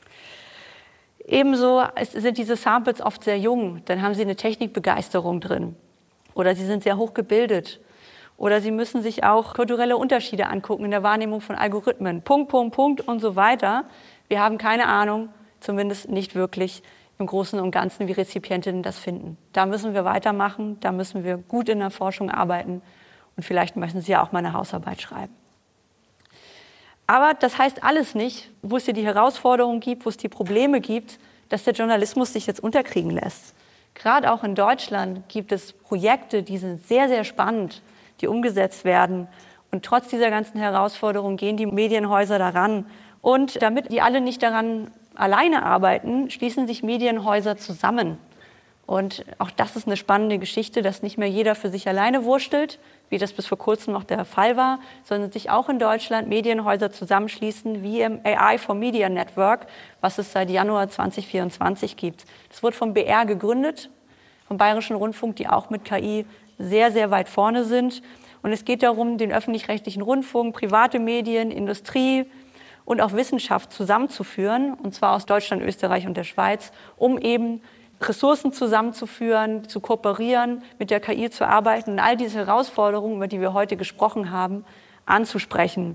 Ebenso sind diese Samples oft sehr jung. Dann haben sie eine Technikbegeisterung drin. Oder sie sind sehr hoch gebildet. Oder sie müssen sich auch kulturelle Unterschiede angucken in der Wahrnehmung von Algorithmen. Punkt und so weiter. Wir haben keine Ahnung, zumindest nicht wirklich im Großen und Ganzen, wie Rezipientinnen das finden. Da müssen wir weitermachen, da müssen wir gut in der Forschung arbeiten und vielleicht möchten Sie ja auch mal eine Hausarbeit schreiben. Aber das heißt alles nicht, wo es hier die Herausforderungen gibt, wo es die Probleme gibt, dass der Journalismus sich jetzt unterkriegen lässt. Gerade auch in Deutschland gibt es Projekte, die sind sehr, sehr spannend, die umgesetzt werden. Und trotz dieser ganzen Herausforderungen gehen die Medienhäuser daran. Und damit die alle nicht daran alleine arbeiten, schließen sich Medienhäuser zusammen. Und auch das ist eine spannende Geschichte, dass nicht mehr jeder für sich alleine wurstelt, wie das bis vor kurzem noch der Fall war, sondern sich auch in Deutschland Medienhäuser zusammenschließen, wie im AI for Media Network, was es seit Januar 2024 gibt. Das wurde vom BR gegründet, vom Bayerischen Rundfunk, die auch mit KI sehr, sehr weit vorne sind. Und es geht darum, den öffentlich-rechtlichen Rundfunk, private Medien, Industrie und auch Wissenschaft zusammenzuführen, und zwar aus Deutschland, Österreich und der Schweiz, um eben Ressourcen zusammenzuführen, zu kooperieren, mit der KI zu arbeiten und all diese Herausforderungen, über die wir heute gesprochen haben, anzusprechen,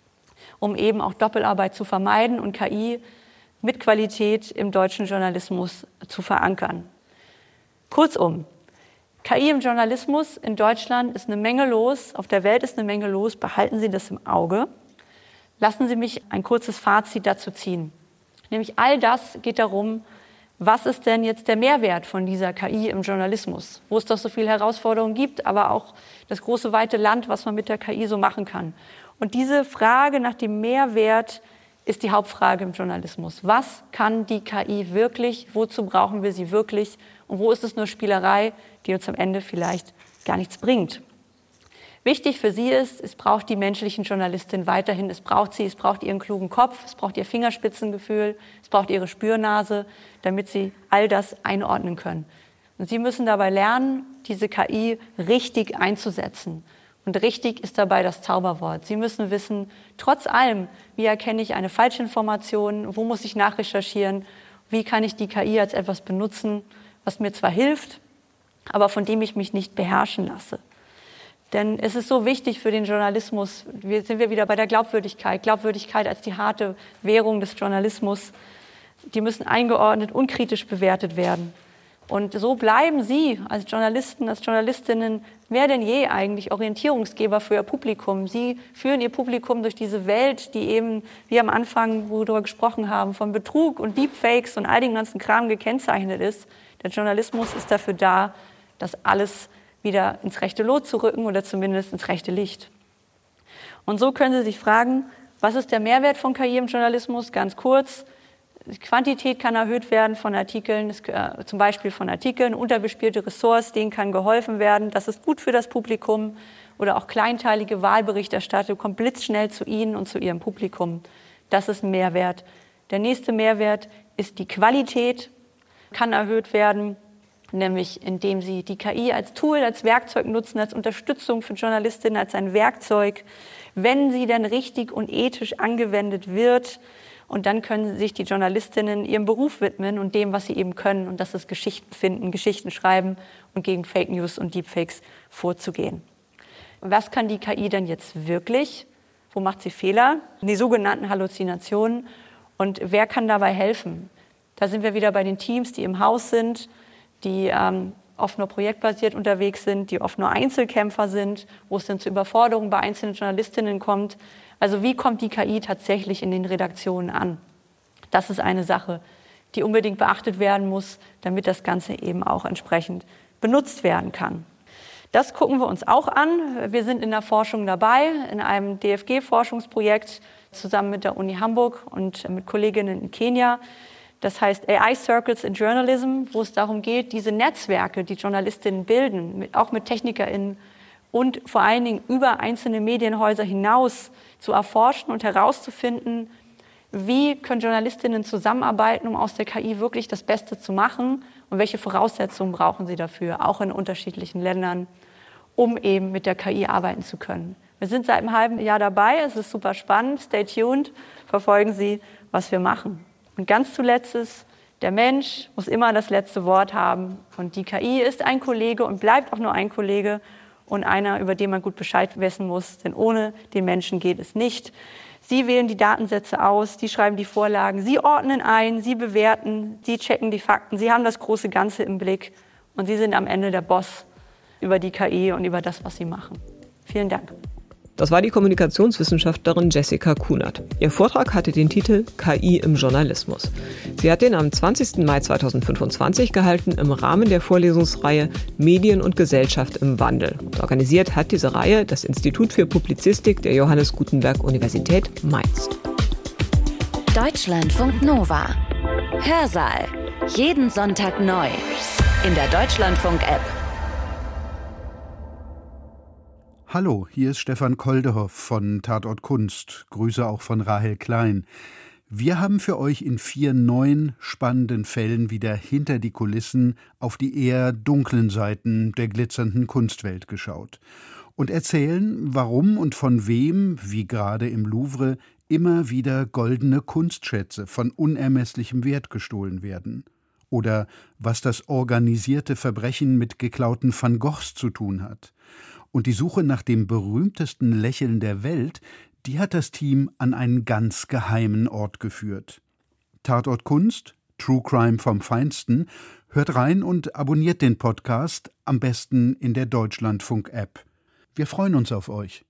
um eben auch Doppelarbeit zu vermeiden und KI mit Qualität im deutschen Journalismus zu verankern. Kurzum, KI im Journalismus in Deutschland ist eine Menge los, auf der Welt ist eine Menge los, behalten Sie das im Auge. Lassen Sie mich ein kurzes Fazit dazu ziehen. Nämlich all das geht darum, was ist denn jetzt der Mehrwert von dieser KI im Journalismus, wo es doch so viele Herausforderungen gibt, aber auch das große, weite Land, was man mit der KI so machen kann. Und diese Frage nach dem Mehrwert ist die Hauptfrage im Journalismus. Was kann die KI wirklich, wozu brauchen wir sie wirklich und wo ist es nur Spielerei, die uns am Ende vielleicht gar nichts bringt? Wichtig für sie ist, es braucht die menschlichen Journalistinnen weiterhin, es braucht ihren klugen Kopf, es braucht ihr Fingerspitzengefühl, es braucht ihre Spürnase, damit sie all das einordnen können. Und sie müssen dabei lernen, diese KI richtig einzusetzen. Und richtig ist dabei das Zauberwort. Sie müssen wissen, trotz allem, wie erkenne ich eine Falschinformation, wo muss ich nachrecherchieren, wie kann ich die KI als etwas benutzen, was mir zwar hilft, aber von dem ich mich nicht beherrschen lasse. Denn es ist so wichtig für den Journalismus, sind wir wieder bei der Glaubwürdigkeit. Glaubwürdigkeit als die harte Währung des Journalismus. Die müssen eingeordnet und kritisch bewertet werden. Und so bleiben Sie als Journalisten, als Journalistinnen mehr denn je eigentlich Orientierungsgeber für Ihr Publikum. Sie führen Ihr Publikum durch diese Welt, die eben, wie am Anfang, wo wir darüber gesprochen haben, von Betrug und Deepfakes und all dem ganzen Kram gekennzeichnet ist. Der Journalismus ist dafür da, das alles wieder ins rechte Lot zu rücken oder zumindest ins rechte Licht. Und so können Sie sich fragen, was ist der Mehrwert von KI im Journalismus? Ganz kurz, die Quantität kann erhöht werden von Artikeln, zum Beispiel von Artikeln, unterbespielte Ressorts, denen kann geholfen werden. Das ist gut für das Publikum. Oder auch kleinteilige Wahlberichterstattung kommt blitzschnell zu Ihnen und zu Ihrem Publikum. Das ist ein Mehrwert. Der nächste Mehrwert ist die Qualität, kann erhöht werden, nämlich indem Sie die KI als Tool, als Werkzeug nutzen, als Unterstützung für Journalistinnen, als ein Werkzeug, wenn sie dann richtig und ethisch angewendet wird. Und dann können sich die Journalistinnen ihrem Beruf widmen und dem, was sie eben können. Und das ist Geschichten finden, Geschichten schreiben und gegen Fake News und Deepfakes vorzugehen. Was kann die KI denn jetzt wirklich? Wo macht sie Fehler? Die sogenannten Halluzinationen. Und wer kann dabei helfen? Da sind wir wieder bei den Teams, die im Haus sind, die oft nur projektbasiert unterwegs sind, die oft nur Einzelkämpfer sind, wo es dann zu Überforderungen bei einzelnen Journalistinnen kommt. Also wie kommt die KI tatsächlich in den Redaktionen an? Das ist eine Sache, die unbedingt beachtet werden muss, damit das Ganze eben auch entsprechend benutzt werden kann. Das gucken wir uns auch an. Wir sind in der Forschung dabei, in einem DFG-Forschungsprojekt zusammen mit der Uni Hamburg und mit Kolleginnen in Kenia. Das heißt AI Circles in Journalism, wo es darum geht, diese Netzwerke, die Journalistinnen bilden, auch mit TechnikerInnen und vor allen Dingen über einzelne Medienhäuser hinaus zu erforschen und herauszufinden, wie können Journalistinnen zusammenarbeiten, um aus der KI wirklich das Beste zu machen und welche Voraussetzungen brauchen sie dafür, auch in unterschiedlichen Ländern, um eben mit der KI arbeiten zu können. Wir sind seit einem halben Jahr dabei, es ist super spannend, stay tuned, verfolgen Sie, was wir machen. Und ganz zuletzt ist, der Mensch muss immer das letzte Wort haben. Und die KI ist ein Kollege und bleibt auch nur ein Kollege und einer, über den man gut Bescheid wissen muss. Denn ohne den Menschen geht es nicht. Sie wählen die Datensätze aus, Sie schreiben die Vorlagen, Sie ordnen ein, Sie bewerten, Sie checken die Fakten. Sie haben das große Ganze im Blick. Und Sie sind am Ende der Boss über die KI und über das, was Sie machen. Vielen Dank. Das war die Kommunikationswissenschaftlerin Jessica Kunert. Ihr Vortrag hatte den Titel KI im Journalismus. Sie hat den am 20. Mai 2025 gehalten im Rahmen der Vorlesungsreihe Medien und Gesellschaft im Wandel. Und organisiert hat diese Reihe das Institut für Publizistik der Johannes Gutenberg Universität Mainz. Deutschlandfunk Nova. Hörsaal. Jeden Sonntag neu. in der Deutschlandfunk-App. Hallo, hier ist Stefan Koldehoff von Tatort Kunst. Grüße auch von Rahel Klein. Wir haben für euch in 4 neuen, spannenden Fällen wieder hinter die Kulissen auf die eher dunklen Seiten der glitzernden Kunstwelt geschaut und erzählen, warum und von wem, wie gerade im Louvre, immer wieder goldene Kunstschätze von unermesslichem Wert gestohlen werden. Oder was das organisierte Verbrechen mit geklauten Van Goghs zu tun hat. Und die Suche nach dem berühmtesten Lächeln der Welt, die hat das Team an einen ganz geheimen Ort geführt. Tatort Kunst, True Crime vom Feinsten. Hört rein und abonniert den Podcast, am besten in der Deutschlandfunk-App. Wir freuen uns auf euch.